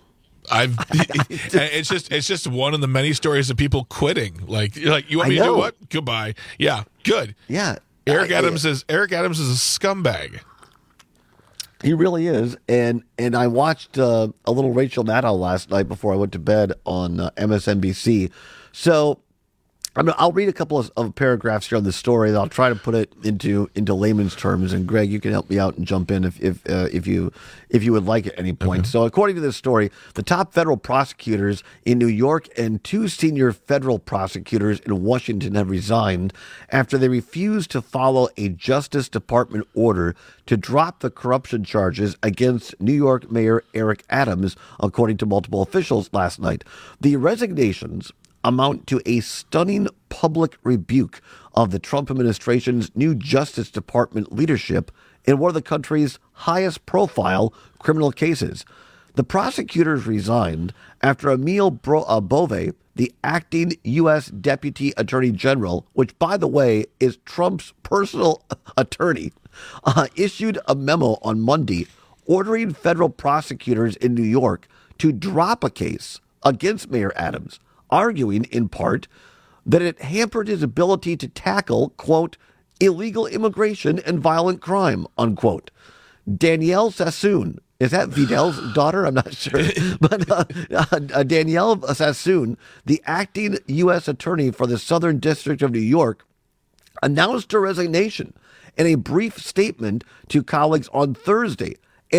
It's just one of the many stories of people quitting. Like you want me to do what? Goodbye. Yeah, good. Yeah. Eric Adams is a scumbag. He really is, and I watched a little Rachel Maddow last night before I went to bed on MSNBC. So I'll read a couple of paragraphs here on the story, and I'll try to put it into layman's terms. And Greg, you can help me out and jump in if you would like at any point. Okay. So, according to this story, the top federal prosecutors in New York and 2 senior federal prosecutors in Washington have resigned after they refused to follow a Justice Department order to drop the corruption charges against New York Mayor Eric Adams, according to multiple officials last night. The resignations amount to a stunning public rebuke of the Trump administration's new Justice Department leadership in one of the country's highest profile criminal cases. The prosecutors resigned after Emil Bove, the acting U.S. Deputy Attorney General, which, by the way, is Trump's personal attorney, issued a memo on Monday ordering federal prosecutors in New York to drop a case against Mayor Adams, arguing in part that it hampered his ability to tackle, quote, illegal immigration and violent crime, unquote. Danielle Sassoon, is that Vidal's daughter? I'm not sure. But Danielle Sassoon, the acting U.S. attorney for the Southern District of New York, announced her resignation in a brief statement to colleagues on Thursday.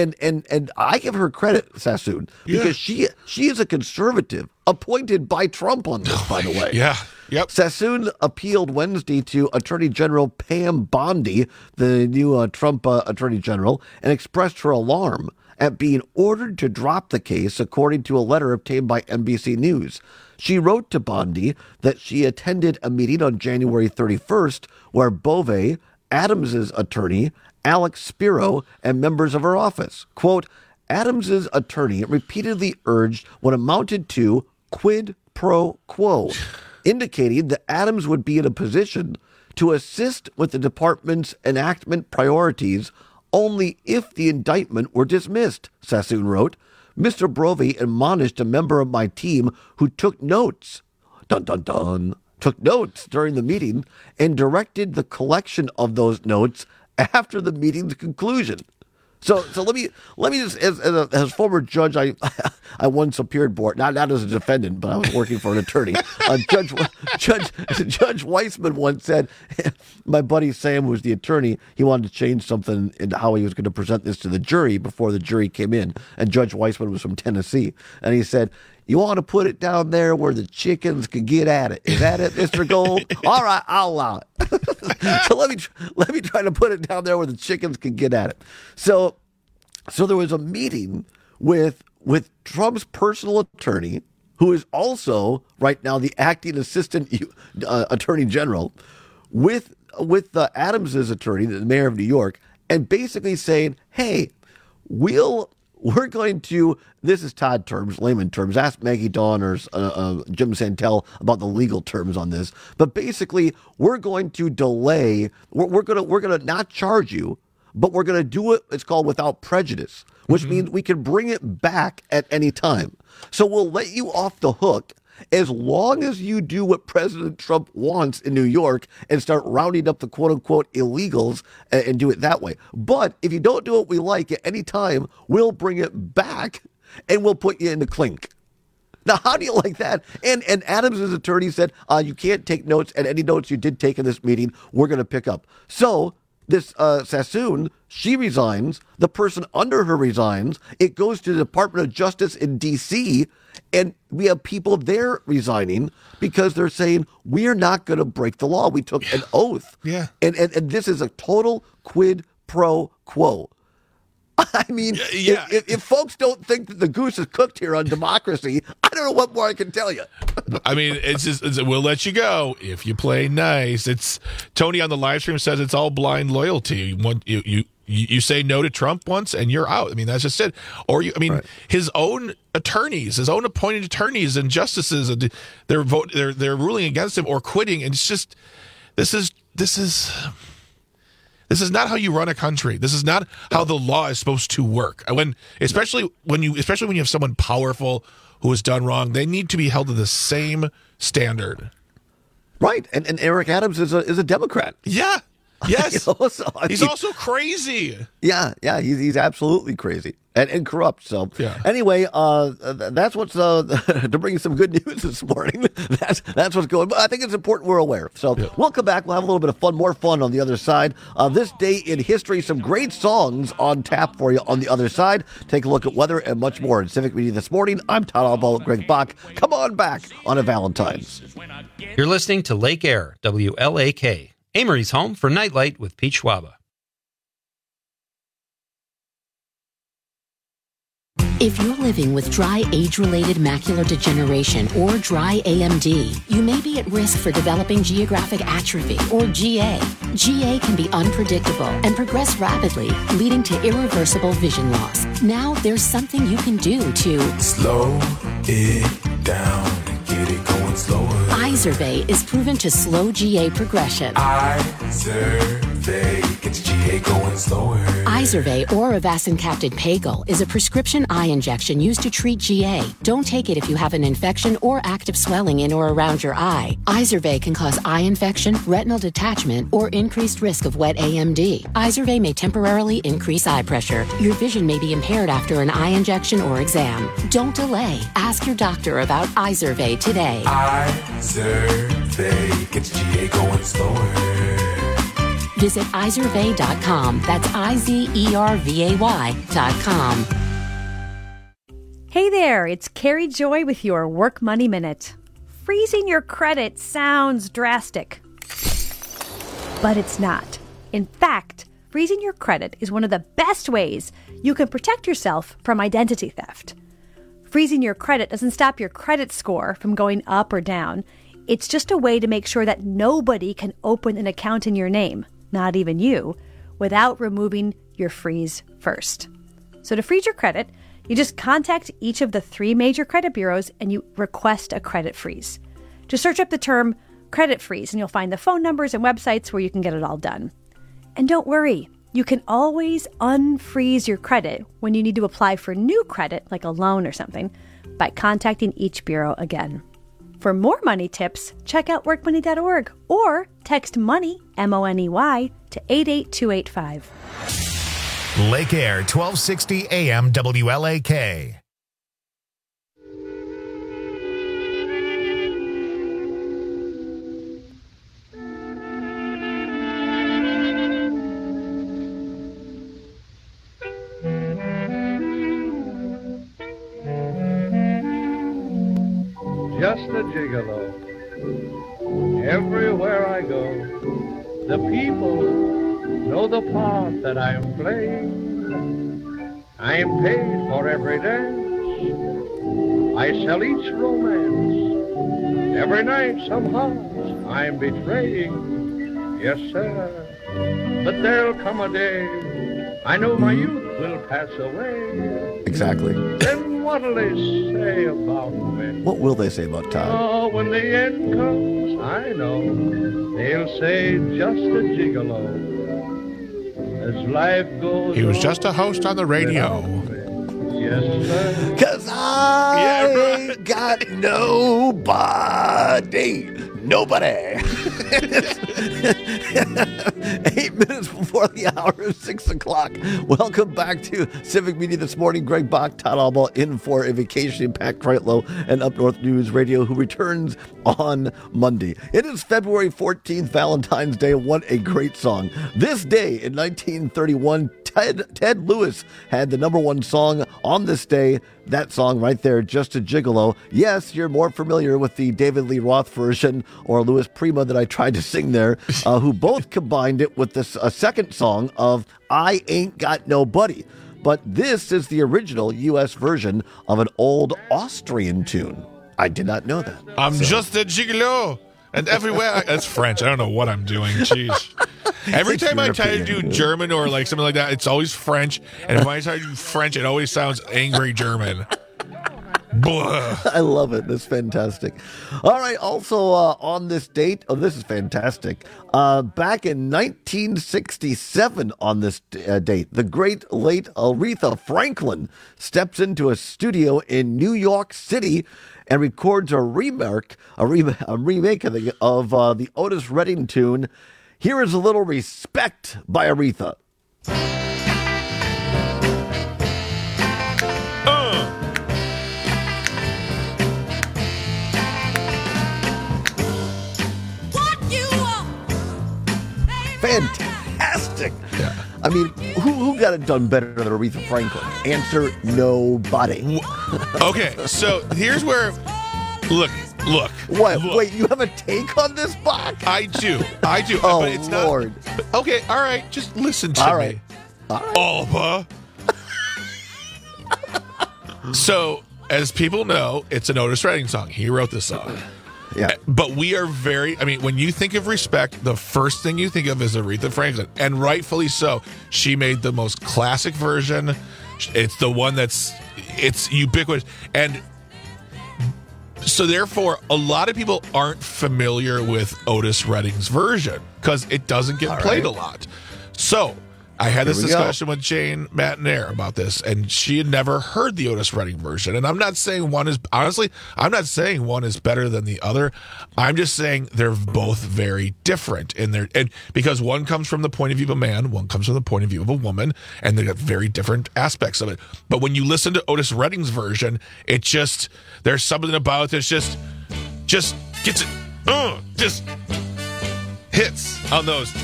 And I give her credit, Sassoon, because she is a conservative appointed by Trump on this, by the way. Yeah. Yep. Sassoon appealed Wednesday to Attorney General Pam Bondi, the new Trump Attorney General, and expressed her alarm at being ordered to drop the case, according to a letter obtained by NBC News. She wrote to Bondi that she attended a meeting on January 31st where Bove, Adams's attorney, Alex Spiro, and members of her office, quote, Adams's attorney repeatedly urged what amounted to quid pro quo, indicating that Adams would be in a position to assist with the department's enactment priorities only if the indictment were dismissed, Sassoon wrote. Mr. Bove admonished a member of my team who took notes, took notes during the meeting and directed the collection of those notes after the meeting's conclusion. So let me just, as former judge, I once appeared for it, not as a defendant, but I was working for an attorney. Judge Weissman once said, my buddy Sam was the attorney. He wanted to change something in how he was going to present this to the jury before the jury came in. And Judge Weissman was from Tennessee, and he said, you want to put it down there where the chickens could get at it. Is that it, Mr. Gold? All right, I'll allow it. So let me try to put it down there where the chickens could get at it. So there was a meeting with Trump's personal attorney, who is also right now the acting assistant attorney general, with Adams's attorney, the mayor of New York, and basically saying, hey, we're going to, this is Todd terms, layman terms, ask Maggie Dawn or Jim Santel about the legal terms on this. But basically, we're going to delay, we're going to not charge you, but we're going to do it, it's called without prejudice, which means we can bring it back at any time. So we'll let you off the hook as long as you do what President Trump wants in New York and start rounding up the quote-unquote illegals and do it that way. But if you don't do what we like at any time, we'll bring it back and we'll put you in the clink. Now, how do you like that? And Adams' attorney said, you can't take notes, and any notes you did take in this meeting, we're going to pick up. So this Sassoon, she resigns. The person under her resigns. It goes to the Department of Justice in D.C., and we have people there resigning because they're saying, we're not going to break the law. We took an oath. Yeah. And this is a total quid pro quo. I mean, if folks don't think that the goose is cooked here on democracy, I don't know what more I can tell you. I mean, we'll let you go if you play nice. It's Tony on the live stream says it's all blind loyalty. You say no to Trump once and you're out. I mean, that's just it. Or his own attorneys, his own appointed attorneys and justices, they're ruling against him or quitting. And it's just this is not how you run a country. This is not how the law is supposed to work. Especially when you have someone powerful who has done wrong, they need to be held to the same standard. Right. And Eric Adams is a Democrat. Yeah. Yes. He's mean, also crazy. Yeah, he's absolutely crazy and corrupt. So anyway, that's what's to bring you some good news this morning. That's what's going. But I think it's important we're aware. So we'll come back. We'll have a little bit of fun, more fun on the other side. This day in history, some great songs on tap for you on the other side. Take a look at weather and much more in Civic Media this morning. I'm Todd Albaugh, Greg Bach. Come on back on a Valentine's. You're listening to Lake Air, WLAK, Amory's home for Nightlight with Pete Schwaba. If you're living with dry age-related macular degeneration or dry AMD, you may be at risk for developing geographic atrophy or GA. GA can be unpredictable and progress rapidly, leading to irreversible vision loss. Now there's something you can do to slow it down and get it going slower. Izervay is proven to slow GA progression. Izervay gets GA going slower. Izervay or avacincaptad pagel is a prescription eye injection used to treat GA. Don't take it if you have an infection or active swelling in or around your eye. Izervay can cause eye infection, retinal detachment, or increased risk of wet AMD. Izervay may temporarily increase eye pressure. Your vision may be impaired after an eye injection or exam. Don't delay. Ask your doctor about Izervay today. Izervay gets GA going slower. Visit Izervay.com. That's IZERVAY.com. Hey there, it's Carrie Joy with your Work Money Minute. Freezing your credit sounds drastic, but it's not. In fact, freezing your credit is one of the best ways you can protect yourself from identity theft. Freezing your credit doesn't stop your credit score from going up or down. It's just a way to make sure that nobody can open an account in your name, not even you, without removing your freeze first. So to freeze your credit, you just contact each of the 3 major credit bureaus and you request a credit freeze. Just search up the term credit freeze and you'll find the phone numbers and websites where you can get it all done. And don't worry, you can always unfreeze your credit when you need to apply for new credit, like a loan or something, by contacting each bureau again. For more money tips, check out workmoney.org or text MONEY, MONEY, to 88285. Lake Air, 1260 AM WLAK. Just a gigolo. Everywhere I go, the people know the part that I am playing. I am paid for every dance. I sell each romance. Every night some hearts I am betraying. Yes, sir. But there'll come a day I know my youth will pass away. Exactly. Then what'll they say about me? What will they say about Todd? Oh, when the end comes, I know they'll say just a gigolo. As life goes He was on, just a host on the radio. Yes, sir. 'Cause I ain't got nobody. Nobody. 8 minutes before the hour of 6 o'clock. Welcome back to Civic Media this morning. Greg Bach, Todd Albaugh in for a vacation in Pat Kreitlow and Up North News Radio, who returns on Monday. It is February 14th, Valentine's Day. What a great song. This day in 1931, Ted Lewis had the #1 song on this day. That song right there, Just a Gigolo. Yes, you're more familiar with the David Lee Roth version or Louis Prima that I tried to sing there, who both combined it with this second song of I Ain't Got Nobody. But this is the original U.S. version of an old Austrian tune. I did not know that. I'm just a gigolo. And everywhere, that's French. I don't know what I'm doing. Jeez. Every time I try to do German or like something like that, it's always French. And if I try to do French, it always sounds angry German. Blah. I love it. That's fantastic. All right. Also on this date, this is fantastic. Back in 1967 on this date, the great late Aretha Franklin steps into a studio in New York City and records a remake of the Otis Redding tune, Here is a little Respect by Aretha. Fantastic. Yeah. I mean, who got it done better than Aretha Franklin? Answer, nobody. Okay, so here's where, look. What? Look. Wait, you have a take on this, Bach? I do. Oh, but it's Lord. Not, okay, all right, just listen to me. Alba. So, as people know, it's an Otis Redding song. He wrote this song. Yeah. But we are when you think of Respect, the first thing you think of is Aretha Franklin. And rightfully so. She made the most classic version. It's the one it's ubiquitous. And so therefore, a lot of people aren't familiar with Otis Redding's version because it doesn't get played a lot. So I had this discussion with Jane Matinaire about this, and she had never heard the Otis Redding version. And I'm not saying one is better than the other. I'm just saying they're both very different in their, and because one comes from the point of view of a man, one comes from the point of view of a woman, and they got very different aspects of it. But when you listen to Otis Redding's version, it just, there's something about it that's just gets it, just hits on those.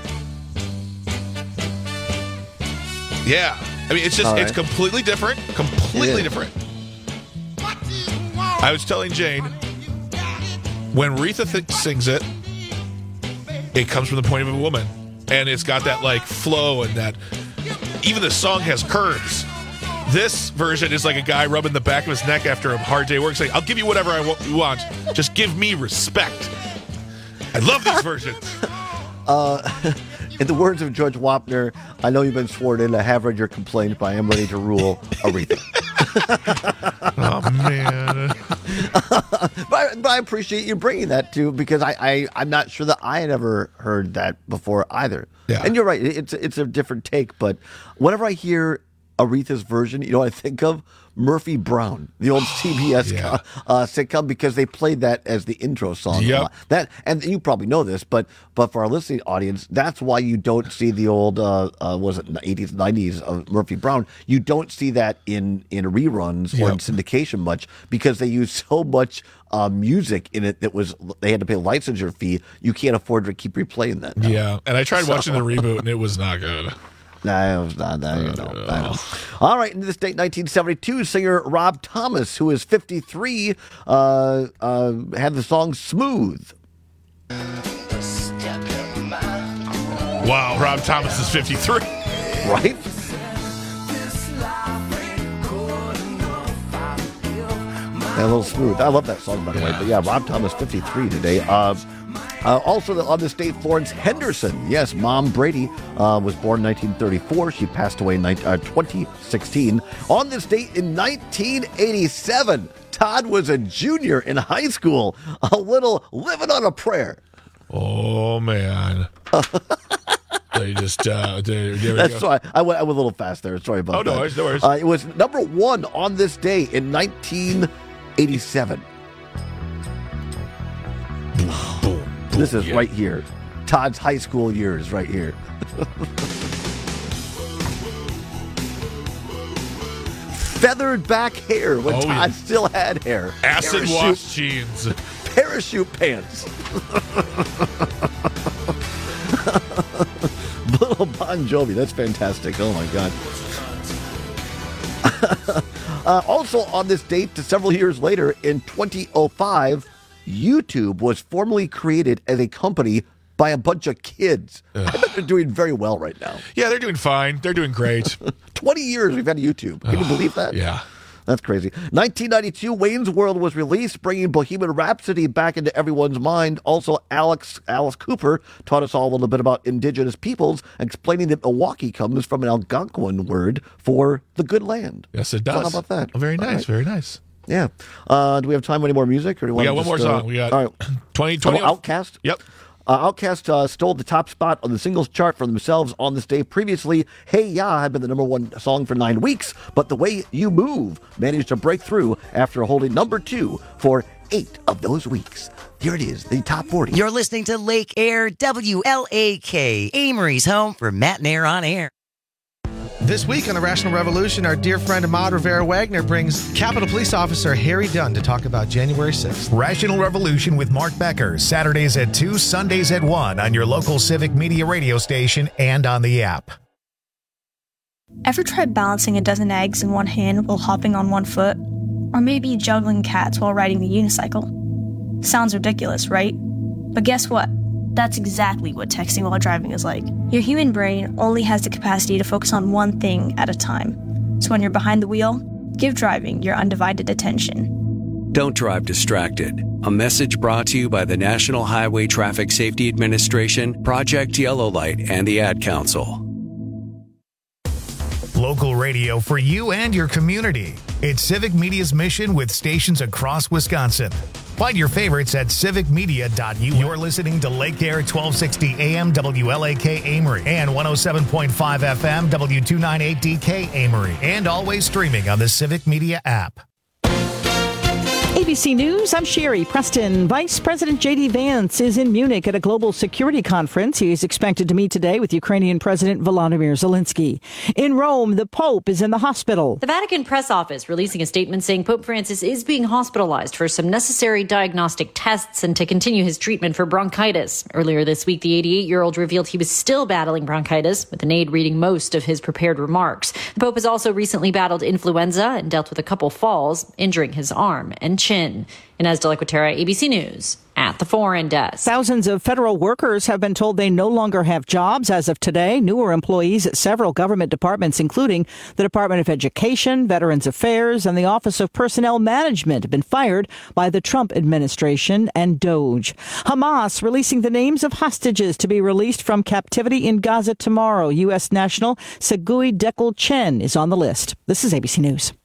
Yeah. I mean, it's just, it's completely different. Completely different. I was telling Jane, when Aretha sings it, it comes from the point of a woman. And it's got that, like, flow and that, even the song has curves. This version is like a guy rubbing the back of his neck after a hard day of work saying, I'll give you whatever I want. Just give me respect. I love these versions. In the words of George Wapner, I know you've been sworn in. I have read your complaint, but I am ready to rule Aretha. Oh, man. But I appreciate you bringing that too, because I'm not sure that I had ever heard that before either. Yeah. And you're right. It's a different take. But whenever I hear Aretha's version, you know what I think of? Murphy Brown, the old CBS sitcom, because they played that as the intro song. Yep. That, and you probably know this, but for our listening audience, that's why you don't see the old was it 80s, 90s of Murphy Brown. You don't see that in reruns or in syndication much, because they use so much music in it that they had to pay a licensure fee. You can't afford to keep replaying that now. Yeah, and I tried watching the reboot, and it was not good. No, it was not that. I know. All right, in this date, 1972, singer Rob Thomas, who is 53, had the song "Smooth." Wow, Rob Thomas is 53. Right? A little smooth. I love that song, by the way. But yeah, Rob Thomas, 53 today. Also on this date, Florence Henderson. Yes, Mom Brady was born in 1934. She passed away in 2016. On this date in 1987, Todd was a junior in high school. A little Living on a Prayer. Oh, man. They just, that's why I went a little fast there. Sorry about that. No worries. It was number one on this day in 1987. This is right here. Todd's high school years right here. Feathered back hair when Todd still had hair. Acid wash jeans. Parachute pants. Little Bon Jovi. That's fantastic. Oh, my God. Also on this date, several years later, in 2005, YouTube was formally created as a company by a bunch of kids. I bet they're doing very well right now. Yeah, they're doing fine. They're doing great. 20 years we've had YouTube. Can you believe that? Yeah. That's crazy. 1992, Wayne's World was released, bringing Bohemian Rhapsody back into everyone's mind. Also, Alice Cooper taught us all a little bit about indigenous peoples, explaining that Milwaukee comes from an Algonquin word for the good land. Yes, it does. How about that? Oh, very nice. Right. Very nice. Yeah. Do we have time for any more music? Or do we got one more song. We got 2020. Outkast? Yep. Outkast stole the top spot on the singles chart for themselves on this day. Previously, Hey Ya had been the number one song for 9 weeks, but The Way You Move managed to break through after holding number 2 for 8 of those weeks. Here it is, the top 40. You're listening to Lake Air, WLAK, Amory's home for Matt and Air on Air. This week on the Rational Revolution, our dear friend Ahmad Rivera-Wagner brings Capitol Police Officer Harry Dunn to talk about January 6th. Rational Revolution with Mark Becker, Saturdays at 2, Sundays at 1 on your local Civic Media radio station and on the app. Ever tried balancing a dozen eggs in one hand while hopping on one foot? Or maybe juggling cats while riding the unicycle? Sounds ridiculous, right? But guess what? That's exactly what texting while driving is like. Your human brain only has the capacity to focus on one thing at a time. So when you're behind the wheel, give driving your undivided attention. Don't drive distracted. A message brought to you by the National Highway Traffic Safety Administration, Project Yellow Light, and the Ad Council. Local radio for you and your community. It's Civic Media's mission with stations across Wisconsin. Find your favorites at civicmedia.us. You're listening to Lake Air 1260 AM WLAK Amory and 107.5 FM W298DK Amory, and always streaming on the Civic Media app. ABC News, I'm Sherry Preston. Vice President J.D. Vance is in Munich at a global security conference. He is expected to meet today with Ukrainian President Volodymyr Zelensky. In Rome, the Pope is in the hospital. The Vatican press office releasing a statement saying Pope Francis is being hospitalized for some necessary diagnostic tests and to continue his treatment for bronchitis. Earlier this week, the 88-year-old revealed he was still battling bronchitis, with an aide reading most of his prepared remarks. The Pope has also recently battled influenza and dealt with a couple falls, injuring his arm and chin. Inez de la Cuetara, ABC News, at the Foreign Desk. Thousands of federal workers have been told they no longer have jobs as of today. Newer employees at several government departments, including the Department of Education, Veterans Affairs, and the Office of Personnel Management, have been fired by the Trump administration and DOJ. Hamas releasing the names of hostages to be released from captivity in Gaza tomorrow. U.S. national Segui Dekel Chen is on the list. This is ABC News.